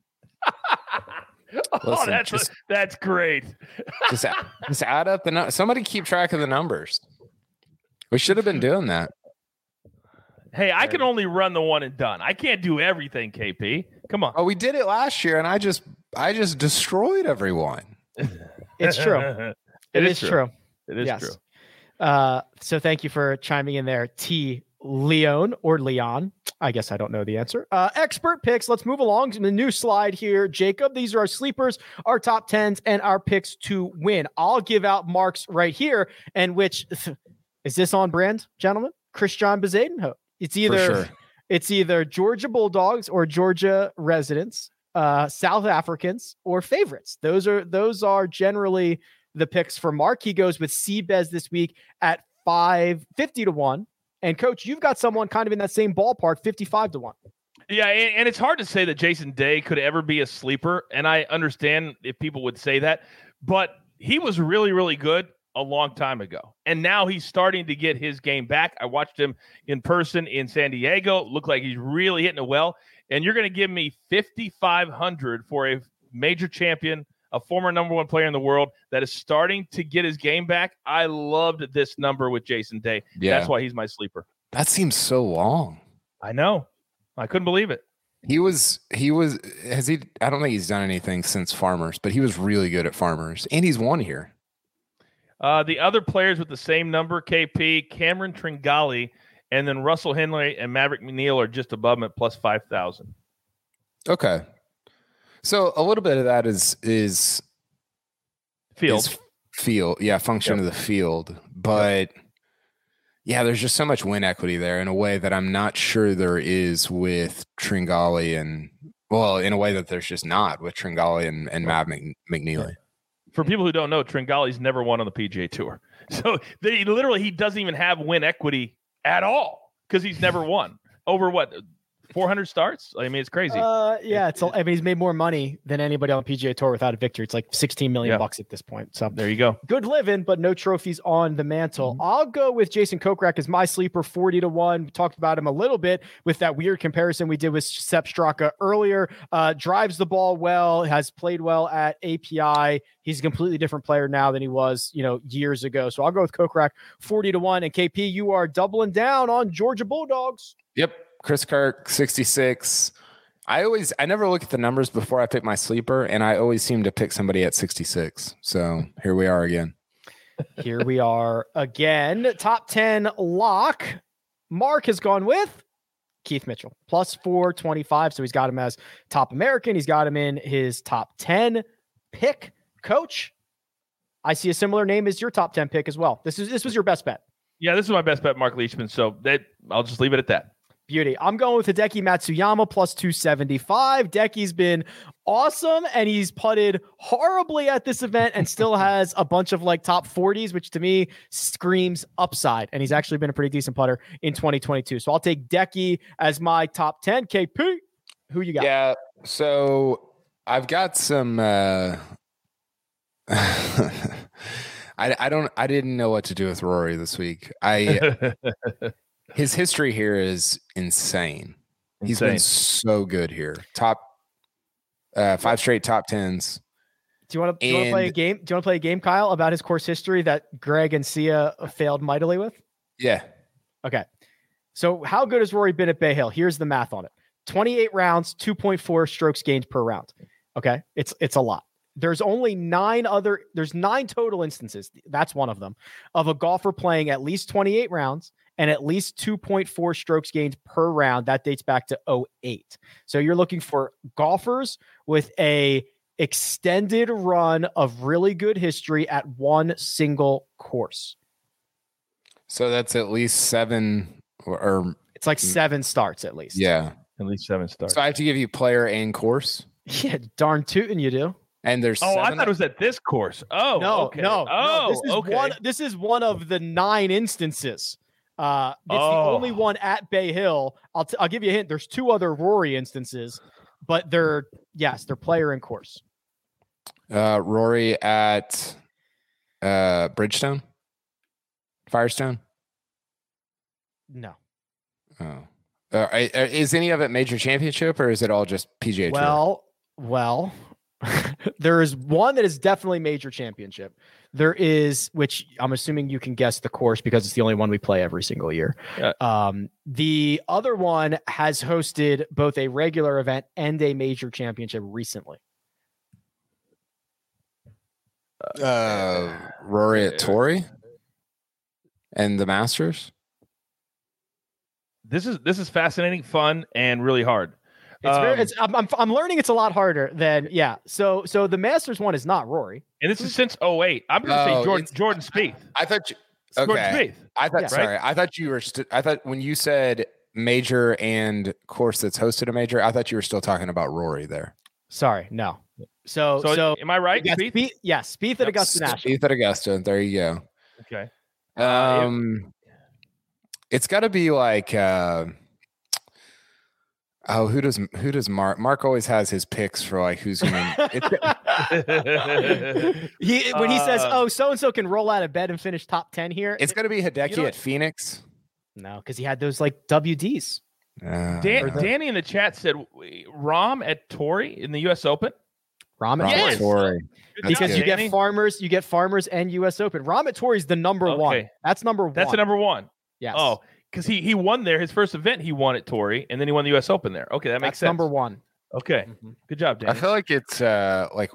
Speaker 2: Listen, that's great.
Speaker 4: just add up the numbers. Somebody keep track of the numbers. We should have been doing that.
Speaker 2: Hey, I can only run the one and done. I can't do everything, KP. Come on.
Speaker 4: Oh, we did it last year, and I just destroyed everyone.
Speaker 3: It's true. It is true.
Speaker 2: It is true.
Speaker 3: So thank you for chiming in there, T. Leon or Leon. I guess I don't know the answer. Expert picks. Let's move along to the new slide here, Jacob. These are our sleepers, our top 10s, and our picks to win. I'll give out marks right here. And which is this on brand, gentlemen? Christian Bezadenhout. It's either Georgia Bulldogs or Georgia residents, South Africans or favorites. Those are generally the picks for Mark. He goes with CBEZ this week at 50 to 1. And Coach, you've got someone kind of in that same ballpark, 55 to 1.
Speaker 2: Yeah, and it's hard to say that Jason Day could ever be a sleeper, and I understand if people would say that, but he was really, really good a long time ago, and now he's starting to get his game back. I watched him in person in San Diego. Looked like he's really hitting it well, and you're going to give me 5,500 for a major champion, a former number 1 player in the world that is starting to get his game back. I loved this number with Jason Day. Yeah. That's why he's my sleeper.
Speaker 4: That seems so long.
Speaker 2: I know. I couldn't believe it.
Speaker 4: I don't think he's done anything since Farmers, but he was really good at Farmers, and he's won here.
Speaker 2: The other players with the same number, KP, Cameron Tringali, and then Russell Henley and Maverick McNeil are just above him at plus 5,000.
Speaker 4: Okay. So a little bit of that is field. Yeah. Function of the field, but yeah, there's just so much win equity there in a way that I'm not sure there is with Tringali in a way that there's just not with Tringali and Mav McNeely.
Speaker 2: For people who don't know, Tringali's never won on the PGA Tour. So he doesn't even have win equity at all because he's never won over 400 starts? I mean, it's crazy.
Speaker 3: He's made more money than anybody on the PGA Tour without a victory. It's like $16 million bucks at this point. So
Speaker 2: there you go.
Speaker 3: Good living, but no trophies on the mantle. Mm-hmm. I'll go with Jason Kokrak as my sleeper, 40 to 1. We talked about him a little bit with that weird comparison we did with Sepp Straka earlier. Drives the ball well, has played well at API. He's a completely different player now than he was, years ago. So I'll go with Kokrak, 40 to 1. And KP, you are doubling down on Georgia Bulldogs.
Speaker 4: Yep. Chris Kirk, 66. I never look at the numbers before I pick my sleeper, and I always seem to pick somebody at 66. So here we are again.
Speaker 3: Top 10 lock. Mark has gone with Keith Mitchell, plus 425. So he's got him as top American. He's got him in his top 10 pick. Coach, I see a similar name as your top 10 pick as well. This was your best bet.
Speaker 2: Yeah, this is my best bet, Mark Leishman. So I'll just leave it at that.
Speaker 3: Beauty. I'm going with Hideki Matsuyama plus 275. Deki's been awesome, and he's putted horribly at this event and still has a bunch of top 40s, which to me screams upside. And he's actually been a pretty decent putter in 2022. So I'll take Deki as my top 10. KP, who you got?
Speaker 4: Yeah, so I've got some I didn't know what to do with Rory this week. His history here is insane. He's been so good here. Top 5 straight top 10s.
Speaker 3: Do you want to play a game? Do you want to play a game, Kyle, about his course history that Greg and Sia failed mightily with?
Speaker 4: Yeah.
Speaker 3: Okay. So how good has Rory been at Bay Hill? Here's the math on it. 28 rounds, 2.4 strokes gained per round. Okay. It's a lot. There's only 9 total instances. That's one of them, of a golfer playing at least 28 rounds and at least 2.4 strokes gained per round. That dates back to 2008. So you're looking for golfers with a extended run of really good history at one single course.
Speaker 4: So that's at least 7 or
Speaker 3: it's like 7 starts at least.
Speaker 4: Yeah.
Speaker 2: At least 7 starts.
Speaker 4: So I have to give you player and course?
Speaker 3: Yeah, darn tootin' you do.
Speaker 4: And there's
Speaker 2: I thought it was at this course. Oh,
Speaker 3: no,
Speaker 2: okay.
Speaker 3: no.
Speaker 2: Oh,
Speaker 3: this is
Speaker 2: okay.
Speaker 3: This is one of the 9 instances It's the only one at Bay Hill. I'll give you a hint. There's 2 other Rory instances, but they're player and course.
Speaker 4: Rory at Bridgestone, Firestone.
Speaker 3: No.
Speaker 4: Oh, is any of it major championship or is it all just PGA Tour?
Speaker 3: Well, there is one that is definitely major championship. There is, which I'm assuming you can guess the course because it's the only one we play every single year. Yeah. The other one has hosted both a regular event and a major championship recently.
Speaker 4: Rory at Torrey and the Masters.
Speaker 2: This is fascinating, fun, and really hard.
Speaker 3: I'm learning it's a lot harder than So the Masters one is not Rory,
Speaker 2: and this is since 2008. I'm going to say Jordan Spieth.
Speaker 4: I thought Jordan Spieth. I thought sorry. I thought you were. I thought when you said major and course that's hosted a major, I thought you were still talking about Rory there.
Speaker 3: Sorry, no. So
Speaker 2: am I right?
Speaker 3: Spieth? Spieth at Augusta National.
Speaker 4: Spieth at Augusta. There you go.
Speaker 2: Okay.
Speaker 4: It's got to be like. Who does Mark? Mark always has his picks for like who's going
Speaker 3: to. When he says, so and so can roll out of bed and finish top 10 here.
Speaker 4: It's going to be Hideki at Phoenix.
Speaker 3: No, because he had those like WDs.
Speaker 2: Danny in the chat said Rahm at Torrey in the U.S. Open.
Speaker 3: Rahm at
Speaker 4: Torrey.
Speaker 3: Because you get farmers and U.S. Open. Rahm at Torrey is the number one. That's number one.
Speaker 2: That's the number one.
Speaker 3: Yes.
Speaker 2: Oh, because he won there. His first event, he won at Torrey, and then he won the U.S. Open there. Okay, that makes sense.
Speaker 3: Number one.
Speaker 2: Okay, good job, Danny.
Speaker 4: I feel like it's like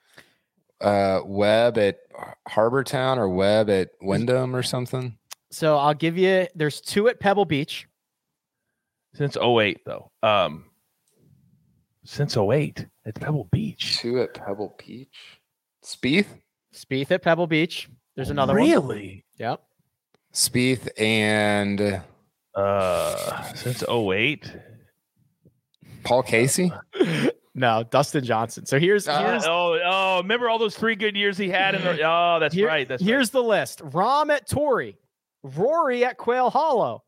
Speaker 4: Webb at Harbor Town or Webb at Wyndham or something.
Speaker 3: So I'll give you. There's 2 at Pebble Beach.
Speaker 2: Since 2008, though. Since 2008 at Pebble Beach.
Speaker 4: 2 at Pebble Beach. Spieth
Speaker 3: at Pebble Beach. There's another one.
Speaker 2: Really?
Speaker 3: Yep.
Speaker 4: Spieth and
Speaker 2: since 2008.
Speaker 4: Paul Casey?
Speaker 3: No, Dustin Johnson. So here's
Speaker 2: remember all those 3 good years he had in the right.
Speaker 3: Here's the list. Rahm at Torrey, Rory at Quail Hollow.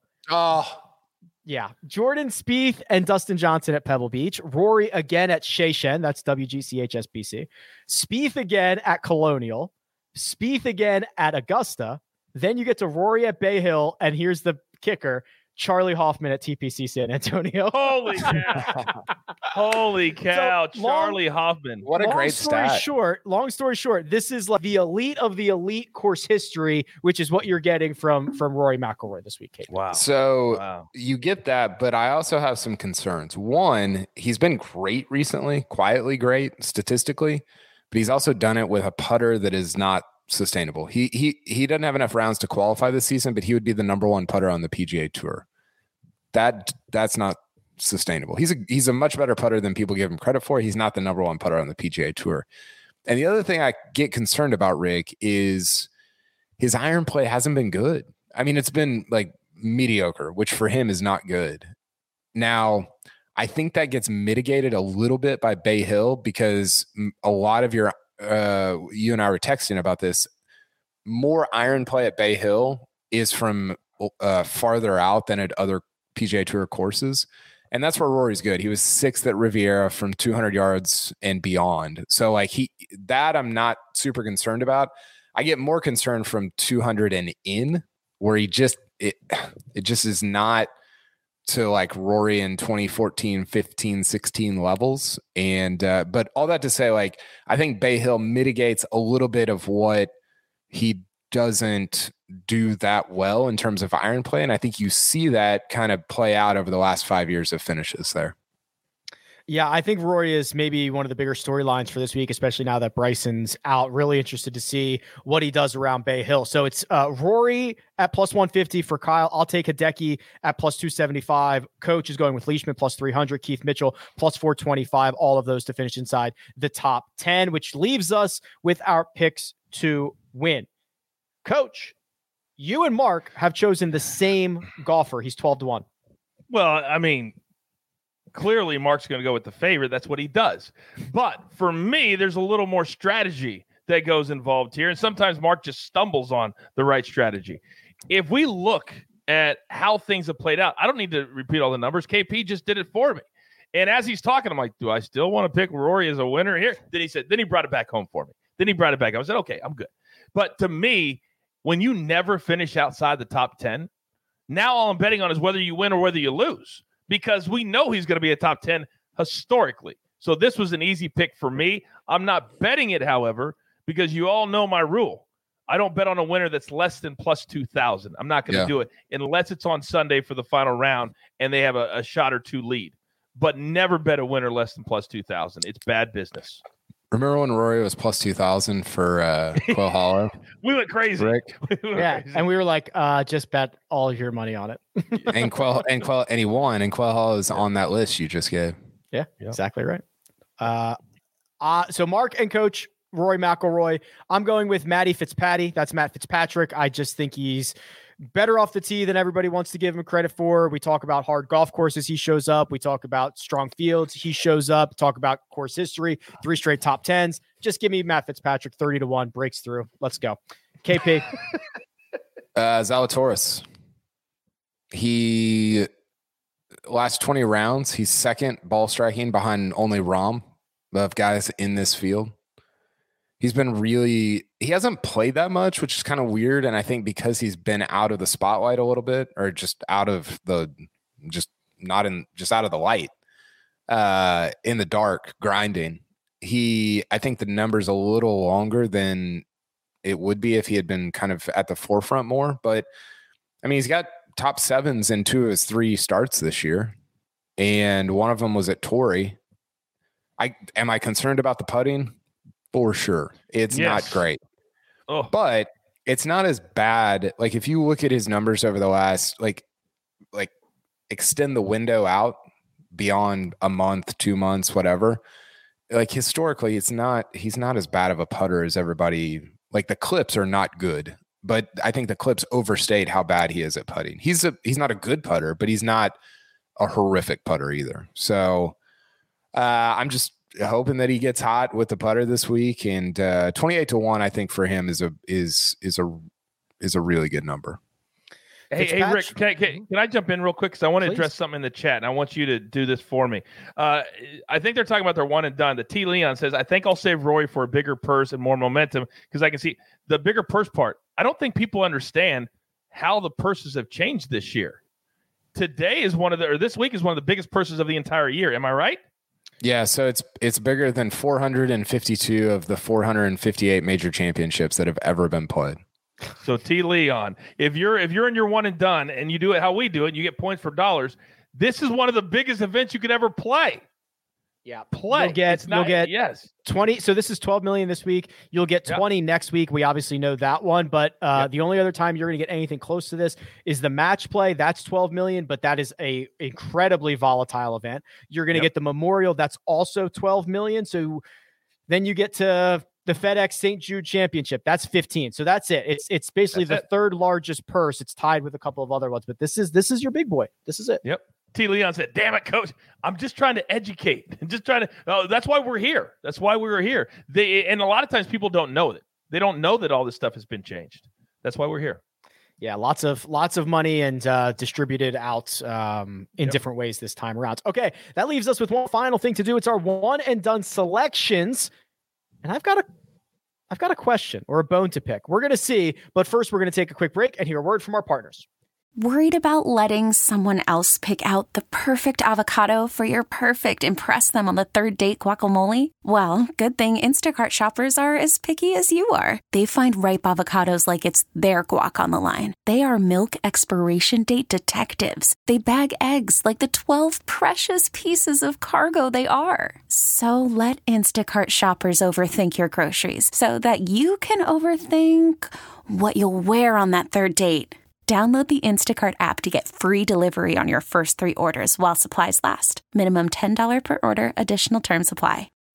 Speaker 3: Yeah. Jordan Spieth and Dustin Johnson at Pebble Beach. Rory again at Seychelles. That's WGC HSBC. Spieth again at Colonial. Spieth again at Augusta. Then you get to Rory at Bay Hill, and here's the kicker: Charlie Hoffman at TPC San Antonio.
Speaker 2: Holy cow! Holy cow! So Charlie Hoffman.
Speaker 4: What a great stat.
Speaker 3: Long story short, this is like the elite of the elite course history, which is what you're getting from Rory McIlroy this week, Kate.
Speaker 2: Wow.
Speaker 4: So you get that, but I also have some concerns. One, he's been great recently, quietly great statistically, but he's also done it with a putter that is not sustainable. He doesn't have enough rounds to qualify this season, but he would be the number 1 putter on the PGA Tour. That's not sustainable. He's a much better putter than people give him credit for. He's not the number 1 putter on the PGA Tour. And the other thing I get concerned about, Rick, is his iron play hasn't been good. I mean, it's been like mediocre, which for him is not good. Now, I think that gets mitigated a little bit by Bay Hill because a lot of your you and I were texting about this. More iron play at Bay Hill is from farther out than at other PGA Tour courses. And that's where Rory's good. He was 6th at Riviera from 200 yards and beyond. So like I'm not super concerned about. I get more concerned from 200 and in, where it just is not to like Rory in 2014, 15, 16 levels. And, but all that to say, like, I think Bay Hill mitigates a little bit of what he doesn't do that well in terms of iron play. And I think you see that kind of play out over the last 5 years of finishes there.
Speaker 3: Yeah, I think Rory is maybe one of the bigger storylines for this week, especially now that Bryson's out. Really interested to see what he does around Bay Hill. So it's Rory at plus 150 for Kyle. I'll take Hideki at plus 275. Coach is going with Leishman plus 300. Keith Mitchell plus 425. All of those to finish inside the top 10, which leaves us with our picks to win. Coach, you and Mark have chosen the same golfer. He's 12-1.
Speaker 2: Well, I mean, clearly Mark's going to go with the favorite. That's what he does. But for me, there's a little more strategy that goes involved here. And sometimes Mark just stumbles on the right strategy. If we look at how things have played out. I don't need to repeat all the numbers. KP just did it for me. And as he's talking, I'm like, do I still want to pick Rory as a winner here? Then he brought it back home for me. Then he brought it back. I said, okay, I'm good. But to me, when you never finish outside the top 10, now all I'm betting on is whether you win or whether you lose, because we know he's going to be a top 10 historically. So this was an easy pick for me. I'm not betting it, however, because you all know my rule. I don't bet on a winner that's less than plus 2,000. I'm not going to do it unless it's on Sunday for the final round and they have a shot or two lead. But never bet a winner less than plus 2,000. It's bad business.
Speaker 4: Remember when Rory was plus 2,000 for Quail Hollow?
Speaker 2: We went crazy.
Speaker 4: Rick?
Speaker 3: Crazy. And we were like, just bet all your money on it.
Speaker 4: and he won. And Quail Hollow is on that list you just gave.
Speaker 3: Yeah, exactly right. So Mark and Coach Rory McIlroy. I'm going with Matty Fitzpatty. That's Matt Fitzpatrick. I just think he's better off the tee than everybody wants to give him credit for. We talk about hard golf courses. He shows up. We talk about strong fields. He shows up. Talk about course history. 3 straight top 10s. Just give me Matt Fitzpatrick 30-1 breaks through. Let's go. KP.
Speaker 4: Zalatoris. He last 20 rounds, he's second ball striking behind only Rahm of guys in this field. He hasn't played that much, which is kind of weird. And I think because he's been out of the spotlight a little bit, or just out of the light, in the dark grinding, I think the number's a little longer than it would be if he had been kind of at the forefront more. But I mean, he's got top 7s in 2 of his 3 starts this year. And one of them was at Torrey. Am I concerned about the putting? For sure. It's not great. But it's not as bad. Like if you look at his numbers over the last, like extend the window out beyond a month, 2 months, whatever. Like historically, he's not as bad of a putter as everybody. Like the clips are not good, but I think the clips overstate how bad he is at putting. He's not a good putter, but he's not a horrific putter either. So I'm just hoping that he gets hot with the putter this week, and 28-1, I think for him is a really good number.
Speaker 2: Hey Rick, can I jump in real quick? Because I want to address something in the chat, and I want you to do this for me. I think they're talking about their one and done. The T. Leon says, I think I'll save Rory for a bigger purse and more momentum, because I can see the bigger purse part. I don't think people understand how the purses have changed this year. This week is one of the biggest purses of the entire year. Am I right?
Speaker 4: Yeah, so it's bigger than 452 of the 458 major championships that have ever been played.
Speaker 2: So T. Leon, if you're in your one and done and you do it how we do it, and you get points for dollars, this is one of the biggest events you could ever play.
Speaker 3: Yeah,
Speaker 2: play.
Speaker 3: You'll get 20. So this is 12 million this week. You'll get 20 next week. We obviously know that one, but the only other time you're going to get anything close to this is the match play. That's 12 million, but that is a incredibly volatile event. You're going to get the Memorial. That's also 12 million. So then you get to the FedEx St. Jude Championship. That's 15. So that's it. It's basically the third largest purse. It's tied with a couple of other ones, but this is your big boy. This is it.
Speaker 2: Yep. T. Leon said, damn it, coach. I'm just trying to educate. That's why we're here. That's why we were here. And a lot of times people don't know that. They don't know that all this stuff has been changed. That's why we're here.
Speaker 3: Yeah, lots of money and distributed out in different ways this time around. Okay, that leaves us with one final thing to do. It's our one and done selections. And I've got a question or a bone to pick. We're going to see, but first we're going to take a quick break and hear a word from our partners.
Speaker 7: Worried about letting someone else pick out the perfect avocado for your perfect impress them on the third date guacamole? Well, good thing Instacart shoppers are as picky as you are. They find ripe avocados like it's their guac on the line. They are milk expiration date detectives. They bag eggs like the 12 precious pieces of cargo they are. So let Instacart shoppers overthink your groceries so that you can overthink what you'll wear on that third date. Download the Instacart app to get free delivery on your first 3 orders while supplies last. Minimum $10 per order. Additional terms apply.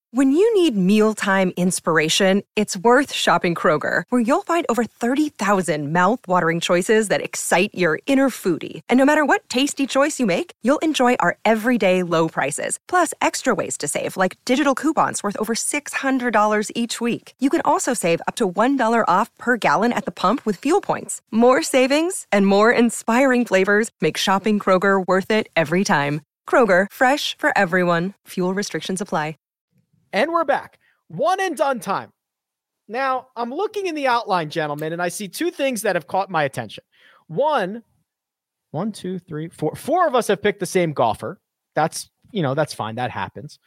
Speaker 8: When you need mealtime inspiration, it's worth shopping Kroger, where you'll find over 30,000 mouth-watering choices that excite your inner foodie. And no matter what tasty choice you make, you'll enjoy our everyday low prices, plus extra ways to save, like digital coupons worth over $600 each week. You can also save up to $1 off per gallon at the pump with fuel points. More savings and more inspiring flavors make shopping Kroger worth it every time. Kroger, fresh for everyone. Fuel restrictions apply.
Speaker 3: And we're back. One and done time. Now, I'm looking in the outline, gentlemen, and I see two things that have caught my attention. One, two, three, four. Four of us have picked the same golfer. That's fine. That happens.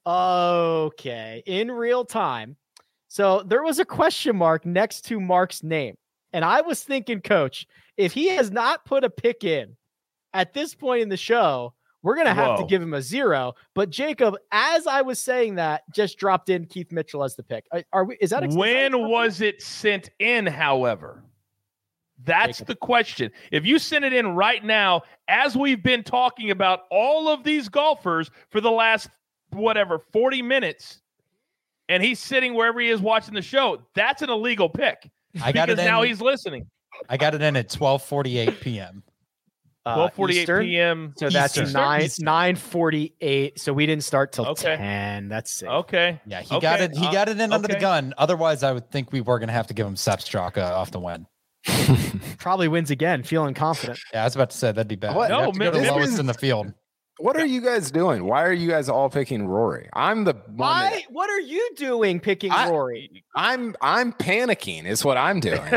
Speaker 3: Okay. In real time. So there was a question mark next to Mark's name. And I was thinking, Coach, if he has not put a pick in at this point in the show, we're going to have to give him a 0. But Jacob, as I was saying that, just dropped in Keith Mitchell as the pick. Is that
Speaker 2: when was it sent in, however? That's Jacob. The question. If you send it in right now, as we've been talking about all of these golfers for the last, 40 minutes, and he's sitting wherever he is watching the show, that's an illegal pick. Because now he's listening.
Speaker 6: I got it in at 12:48 p.m.
Speaker 2: 12:48 p.m.
Speaker 3: So that's 9:48. So we didn't start till 10. That's sick.
Speaker 2: Okay.
Speaker 6: Yeah, he got it. He got it in under the gun. Otherwise, I would think we were going to have to give him Sepp Straka off the win.
Speaker 3: Probably wins again. Feeling confident.
Speaker 6: Yeah, I was about to say that'd be bad.
Speaker 4: What?
Speaker 6: No, go to lowest in the field.
Speaker 4: What are you guys doing? Why are you guys all picking Rory? I'm the one.
Speaker 3: What are you doing picking Rory?
Speaker 4: I'm panicking. Is what I'm doing.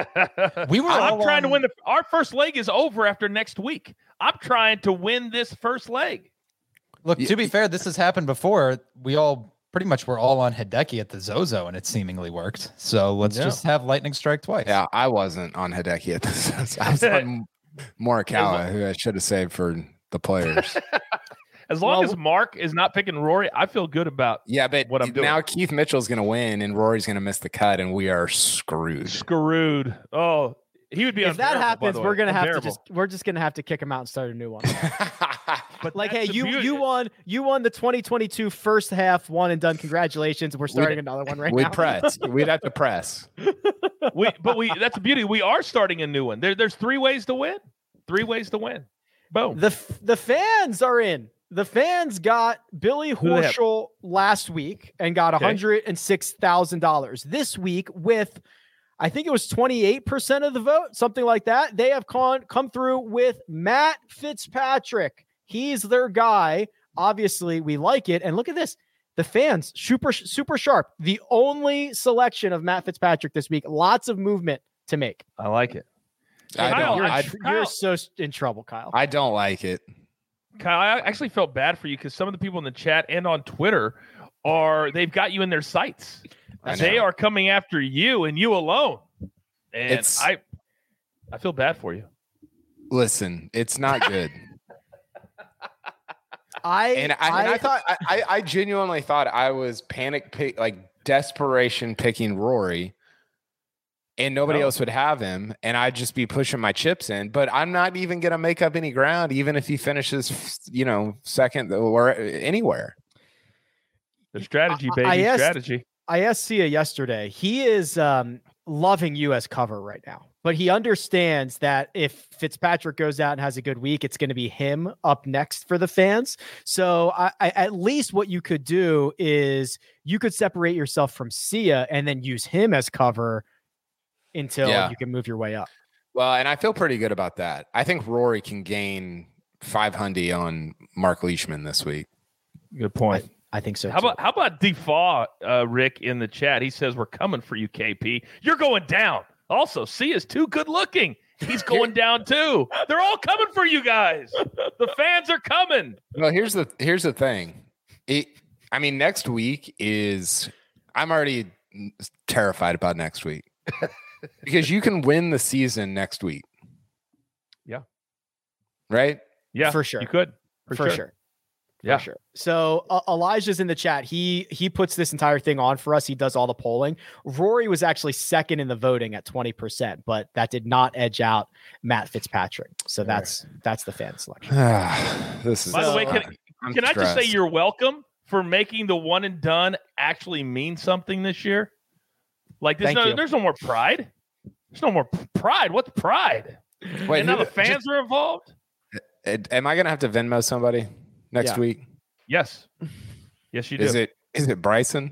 Speaker 2: I'm trying to win. Our first leg is over after next week. I'm trying to win this first leg.
Speaker 6: Look, to be fair, this has happened before. We all pretty much were all on Hideki at the Zozo, and it seemingly worked. So let's just have lightning strike twice.
Speaker 4: Yeah, I wasn't on Hideki at the Zozo. I was on Morikawa, who I should have saved for the players.
Speaker 2: As long as Mark is not picking Rory, I feel good about what I'm doing.
Speaker 4: Now Keith Mitchell's going to win and Rory's going to miss the cut, and we are screwed.
Speaker 2: Oh, he would be.
Speaker 3: If that happens, we're going to have to we're just going to have to kick him out and start a new one. But like, hey, you won the 2022 first half one and done. Congratulations. We're starting another one right now.
Speaker 4: We'd have to press.
Speaker 2: That's the beauty. We are starting a new one. There's 3 ways to win. 3 ways to win. Boom.
Speaker 3: The fans are in. The fans got Billy Horschel last week and got $106,000. This week with, I think it was 28% of the vote, something like that. They have come through with Matt Fitzpatrick. He's their guy. Obviously, we like it. And look at this. The fans, super sharp. The only selection of Matt Fitzpatrick this week. Lots of movement to make.
Speaker 2: I like it.
Speaker 3: You're so in trouble, Kyle.
Speaker 4: I don't like it.
Speaker 2: Kyle, I actually felt bad for you because some of the people in the chat and on Twitter they've got you in their sights. They are coming after you and you alone. And I feel bad for you.
Speaker 4: Listen, it's not good. I genuinely thought I was desperation picking Rory. And nobody else would have him, and I'd just be pushing my chips in. But I'm not even going to make up any ground, even if he finishes, second or anywhere.
Speaker 2: The strategy, baby, strategy.
Speaker 3: I asked Sia yesterday. He is loving U.S. cover right now, but he understands that if Fitzpatrick goes out and has a good week, it's going to be him up next for the fans. So I at least what you could do is you could separate yourself from Sia and then use him as cover until you can move your way up.
Speaker 4: Well, and I feel pretty good about that. I think Rory can gain 500 on Mark Leishman this week.
Speaker 2: Good point.
Speaker 3: I think so.
Speaker 2: How about Defaw, Rick, in the chat? He says, we're coming for you, KP. You're going down. Also, Sia's too good looking. He's going down too. They're all coming for you guys. The fans are coming.
Speaker 4: Well, here's the thing. Next week I'm already terrified about next week. Because you can win the season next week.
Speaker 2: Yeah.
Speaker 4: Right?
Speaker 3: Yeah. For sure.
Speaker 2: You could.
Speaker 3: For sure. Yeah. For sure. So Elijah's in the chat. He puts this entire thing on for us. He does all the polling. Rory was actually second in the voting at 20%, but that did not edge out Matt Fitzpatrick. So that's the fan selection.
Speaker 4: This is
Speaker 2: By the way, can I just say you're welcome for making the one and done actually mean something this year. Like there's no more pride. There's no more pride. What's pride?
Speaker 4: Wait,
Speaker 2: and now the fans are involved.
Speaker 4: Am I gonna have to Venmo somebody next week?
Speaker 2: Yes. Yes, you do.
Speaker 4: Is it Bryson?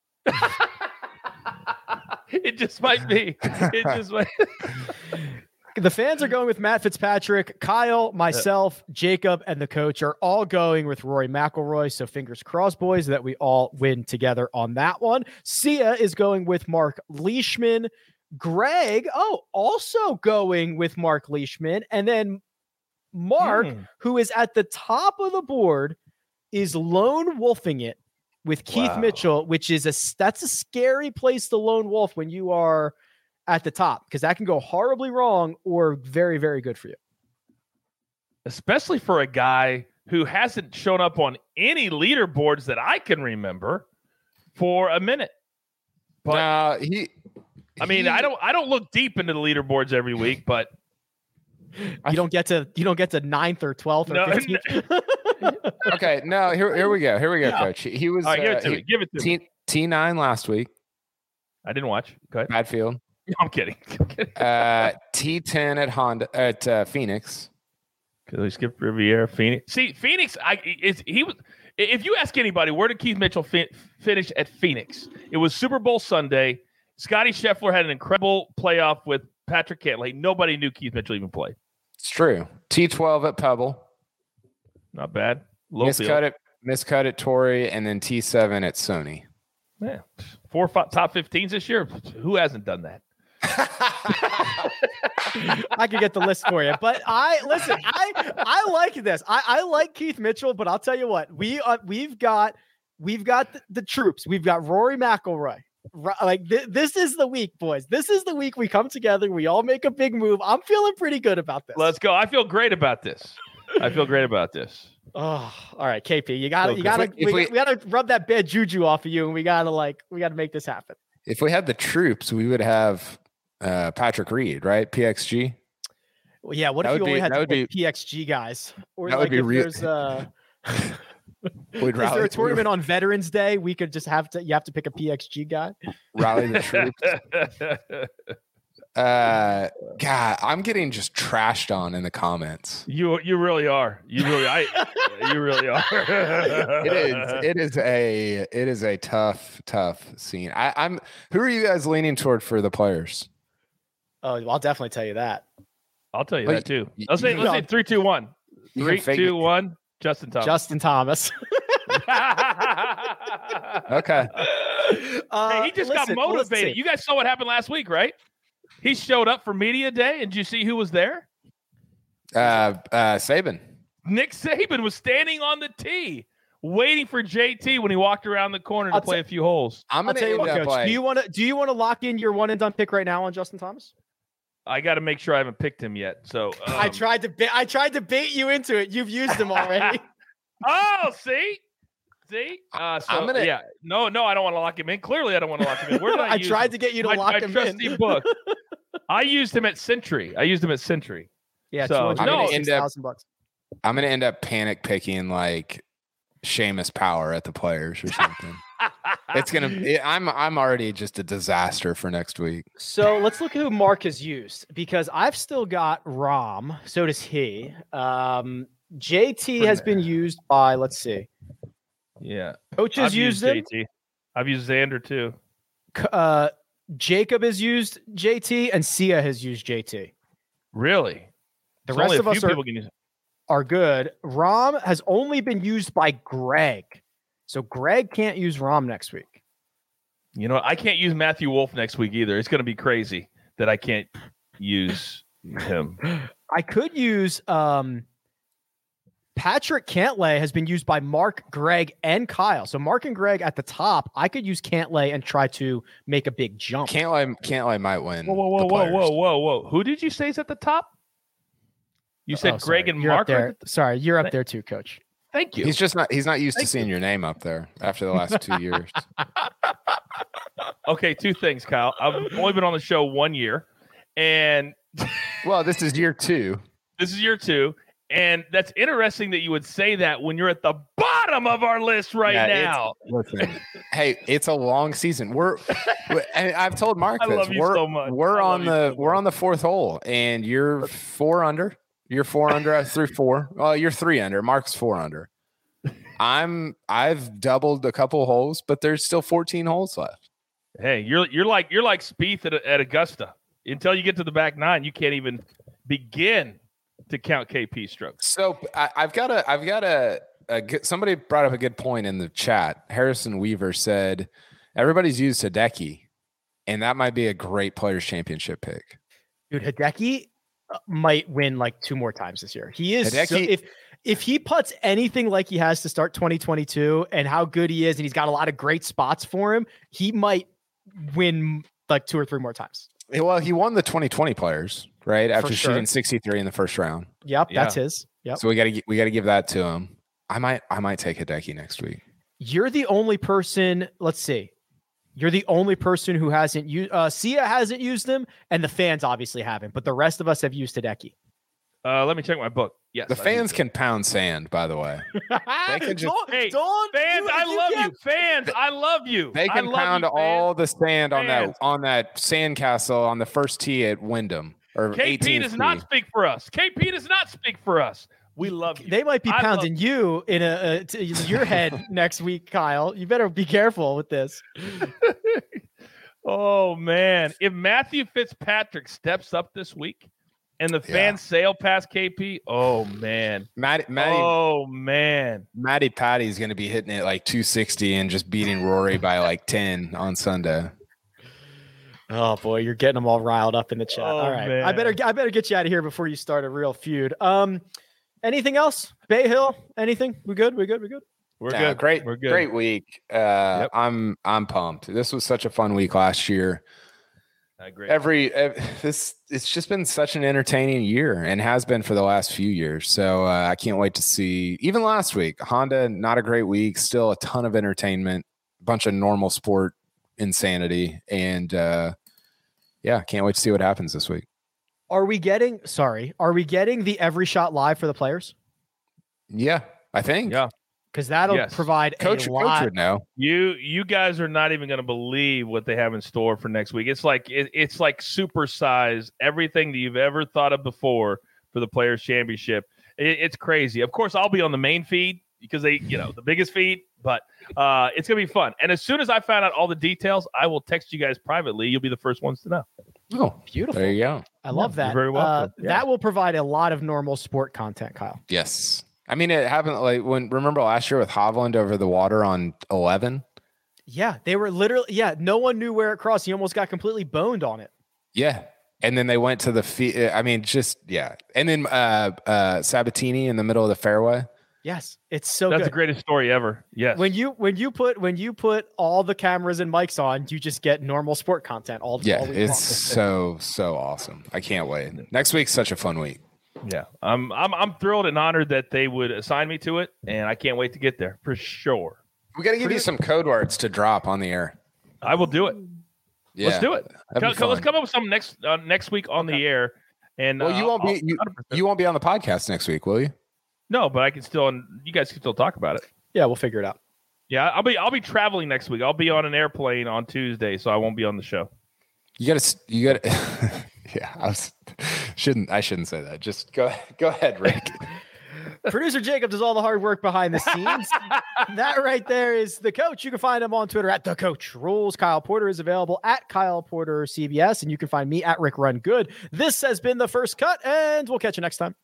Speaker 2: It just might be. It just might.
Speaker 3: The fans are going with Matt Fitzpatrick. Kyle, myself, Jacob, and the coach are all going with Rory McIlroy. So fingers crossed, boys, that we all win together on that one. Sia is going with Mark Leishman. Greg, also going with Mark Leishman. And then Mark, who is at the top of the board, is lone wolfing it with Keith Mitchell, which is that's a scary place to lone wolf when you are at the top, because that can go horribly wrong or very, very good for you.
Speaker 2: Especially for a guy who hasn't shown up on any leaderboards that I can remember for a minute. But I don't look deep into the leaderboards every week, but
Speaker 3: you don't get to 9th or 12th or 15th.
Speaker 4: Okay, no, here we go. Here we go, Coach. He was
Speaker 2: give it to me.
Speaker 4: T9 last week.
Speaker 2: I didn't watch. Go ahead.
Speaker 4: Bad field.
Speaker 2: I'm kidding.
Speaker 4: T10 at Honda at Phoenix.
Speaker 2: Because we skipped Riviera, Phoenix. See, Phoenix. He was. If you ask anybody, where did Keith Mitchell finish at Phoenix? It was Super Bowl Sunday. Scotty Scheffler had an incredible playoff with Patrick Cantlay. Nobody knew Keith Mitchell even played.
Speaker 4: It's true. T12 at Pebble.
Speaker 2: Not bad.
Speaker 4: Miscut at Torrey, and then T7 at Sony.
Speaker 2: Yeah, 4 top 15s this year. Who hasn't done that?
Speaker 3: I could get the list for you, but I like this. I like Keith Mitchell, but I'll tell you what, we've got the troops. We've got Rory McIlroy. Like this is the week, boys. This is the week we come together. We all make a big move. I'm feeling pretty good about this.
Speaker 2: Let's go. I feel great about this.
Speaker 3: Oh, all right, KP, we gotta rub that bad juju off of you, and we gotta make this happen.
Speaker 4: If we had the troops, we would have Patrick Reed, right? PXG.
Speaker 3: Well, yeah. What if you only had PXG guys? Or
Speaker 4: that
Speaker 3: like
Speaker 4: would be real.
Speaker 3: Is there a tournament on Veterans Day? We could just you have to pick a PXG guy.
Speaker 4: Rally the troops. God, I'm getting just trashed on in the comments.
Speaker 2: You really are. You really are.
Speaker 4: It is a tough scene. Who are you guys leaning toward for the players?
Speaker 3: Oh, I'll definitely tell you that.
Speaker 2: I'll tell you that too. Let's say 3, 2, 1. 3, 2, 1. Justin Thomas.
Speaker 4: Okay.
Speaker 2: Hey, he just got motivated. You guys saw what happened last week, right? He showed up for media day, and did you see who was there?
Speaker 4: Saban.
Speaker 2: Nick Saban was standing on the tee, waiting for JT when he walked around the corner to play a few holes.
Speaker 3: I'm gonna tell you what, Coach. Do you want to lock in your one and done pick right now on Justin Thomas?
Speaker 2: I got to make sure I haven't picked him yet. So
Speaker 3: I tried to bait you into it. You've used him already.
Speaker 2: Oh, see. No, I don't want to lock him in. Clearly, I don't want to lock him in. Where did I
Speaker 3: tried to get you to lock him in. My trusty book.
Speaker 2: I used him at Century.
Speaker 3: Yeah, so $206,000.
Speaker 4: I'm going to end up panic picking like Seamus Power at the players or something. I'm already just a disaster for next week.
Speaker 3: So let's look at who Mark has used, because I've still got Rahm. So does he. JT has been used by, let's see.
Speaker 2: Yeah.
Speaker 3: Coach has used him.
Speaker 2: JT. I've used Xander too.
Speaker 3: Jacob has used JT, and Sia has used JT.
Speaker 2: Really?
Speaker 3: The rest of us are good. Rahm has only been used by Greg. So Greg can't use Rahm next week.
Speaker 2: You know, I can't use Matthew Wolff next week either. It's going to be crazy that I can't use him.
Speaker 3: I could use Patrick Cantlay has been used by Mark, Greg, and Kyle. So Mark and Greg at the top. I could use Cantlay and try to make a big jump.
Speaker 4: Cantlay might win.
Speaker 2: Whoa. Who did you say is at the top? You said Greg and Mark.
Speaker 3: Sorry, you're up there too, Coach.
Speaker 2: Thank you.
Speaker 4: He's not used to seeing your name up there after the last 2 years.
Speaker 2: Okay, 2 things, Kyle. I've only been on the show 1 year, and
Speaker 4: well, this is year 2.
Speaker 2: This is year 2, And that's interesting that you would say that when you're at the bottom of our list now.
Speaker 4: Listen, hey, it's a long season. And I've told Mark this.
Speaker 2: So much.
Speaker 4: We're on the fourth hole, and you're 4 under. You're 4 under through 4. Well, you're 3 under. Mark's 4 under. I've doubled a couple holes, but there's still 14 holes left.
Speaker 2: Hey, you're like Spieth at Augusta. Until you get to the back 9, you can't even begin to count KP strokes.
Speaker 4: So I've got a somebody brought up a good point in the chat. Harrison Weaver said everybody's used Hideki, and that might be a great Players Championship pick.
Speaker 3: Dude, Hideki might win like 2 more times this year. He is if he puts anything like he has to start 2022 and how good he is, and he's got a lot of great spots for him, he might win like 2 or 3 more times.
Speaker 4: Well, he won the 2020 Players, right? After shooting 63 in the first round.
Speaker 3: Yep, that's his. Yep.
Speaker 4: So we got to give that to him. I might take Hideki next week.
Speaker 3: You're the only person. Let's see. You're the only person who hasn't used. Sia hasn't used them, and the fans obviously haven't. But the rest of us have used Hideki.
Speaker 2: Let me check my book. Yes,
Speaker 4: the fans can pound sand. By the way,
Speaker 2: they can just fans. I love you.
Speaker 4: They can pound all the sand on that sandcastle on the first tee at Wyndham. Or
Speaker 2: KP does not speak for us. KP does not speak for us. We love you.
Speaker 3: They might be pounding you in your head next week, Kyle. You better be careful with this.
Speaker 2: Oh man, if Matthew Fitzpatrick steps up this week and the fans sail past KP, oh man, Matty
Speaker 4: Patty's going to be hitting it like 260 and just beating Rory by like 10 on Sunday.
Speaker 3: Oh boy, you're getting them all riled up in the chat. All right, man. I better get you out of here before you start a real feud. Anything else? Bay Hill? Anything? We good? We're good.
Speaker 4: Great. We're good. Great week. Yep. I'm pumped. This was such a fun week last year. I agree. It's just been such an entertaining year and has been for the last few years. So I can't wait to see. Even last week, Honda, not a great week. Still a ton of entertainment, a bunch of normal sport insanity, and can't wait to see what happens this week.
Speaker 3: Are we getting the Every Shot Live for the players?
Speaker 4: Yeah, I think.
Speaker 2: Yeah.
Speaker 3: Because that'll provide
Speaker 4: Coach would know.
Speaker 2: You guys are not even going to believe what they have in store for next week. It's like supersize everything that you've ever thought of before for the Players Championship. It's crazy. Of course, I'll be on the main feed because the biggest feed, but it's going to be fun. And as soon as I find out all the details, I will text you guys privately. You'll be the first ones to know.
Speaker 3: Oh, beautiful.
Speaker 4: There you go.
Speaker 3: I love that.
Speaker 2: You're very welcome.
Speaker 3: That will provide a lot of normal sport content, Kyle.
Speaker 4: Yes. I mean, it happened remember last year with Hovland over the water on 11?
Speaker 3: Yeah, they were literally, no one knew where it crossed. He almost got completely boned on it.
Speaker 4: Yeah. And then they went to the And then Sabatini in the middle of the fairway.
Speaker 3: Yes, it's so
Speaker 2: That's
Speaker 3: good.
Speaker 2: the greatest story ever. Yes.
Speaker 3: When you put all the cameras and mics on, you just get normal sport content all week
Speaker 4: it's so awesome. I can't wait. Next week's such a fun week.
Speaker 2: Yeah. I'm thrilled and honored that they would assign me to it, and I can't wait to get there for sure.
Speaker 4: We got to give you some code words to drop on the air.
Speaker 2: I will do it.
Speaker 4: Yeah,
Speaker 2: let's do it. Let's come up with some next week on the air. And
Speaker 4: you won't be on the podcast next week, will you?
Speaker 2: No, but I can still. You guys can still talk about it.
Speaker 3: Yeah, we'll figure it out.
Speaker 2: Yeah, I'll be traveling next week. I'll be on an airplane on Tuesday, so I won't be on the show.
Speaker 4: You got to. Yeah, I shouldn't say that. Just go ahead, Rick.
Speaker 3: Producer Jacob does all the hard work behind the scenes. That right there is the coach. You can find him on Twitter at The Coach Rules. Kyle Porter is available at Kyle Porter CBS, and you can find me at Rick Run Good. This has been The First Cut, and we'll catch you next time.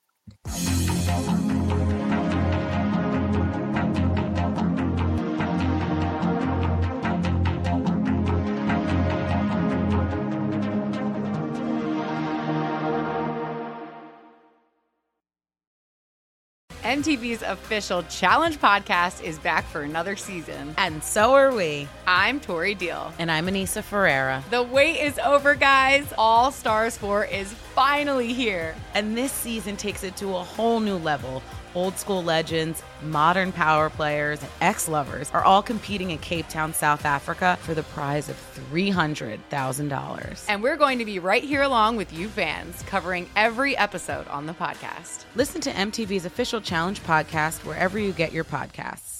Speaker 9: MTV's official Challenge podcast is back for another season.
Speaker 10: And so are we.
Speaker 9: I'm Tori Deal.
Speaker 10: And I'm Anissa Ferreira.
Speaker 9: The wait is over, guys. All Stars 4 is finally here.
Speaker 10: And this season takes it to a whole new level. Old school legends, modern power players, and ex-lovers are all competing in Cape Town, South Africa for the prize of $300,000.
Speaker 9: And we're going to be right here along with you fans, covering every episode on the podcast.
Speaker 10: Listen to MTV's official Challenge podcast wherever you get your podcasts.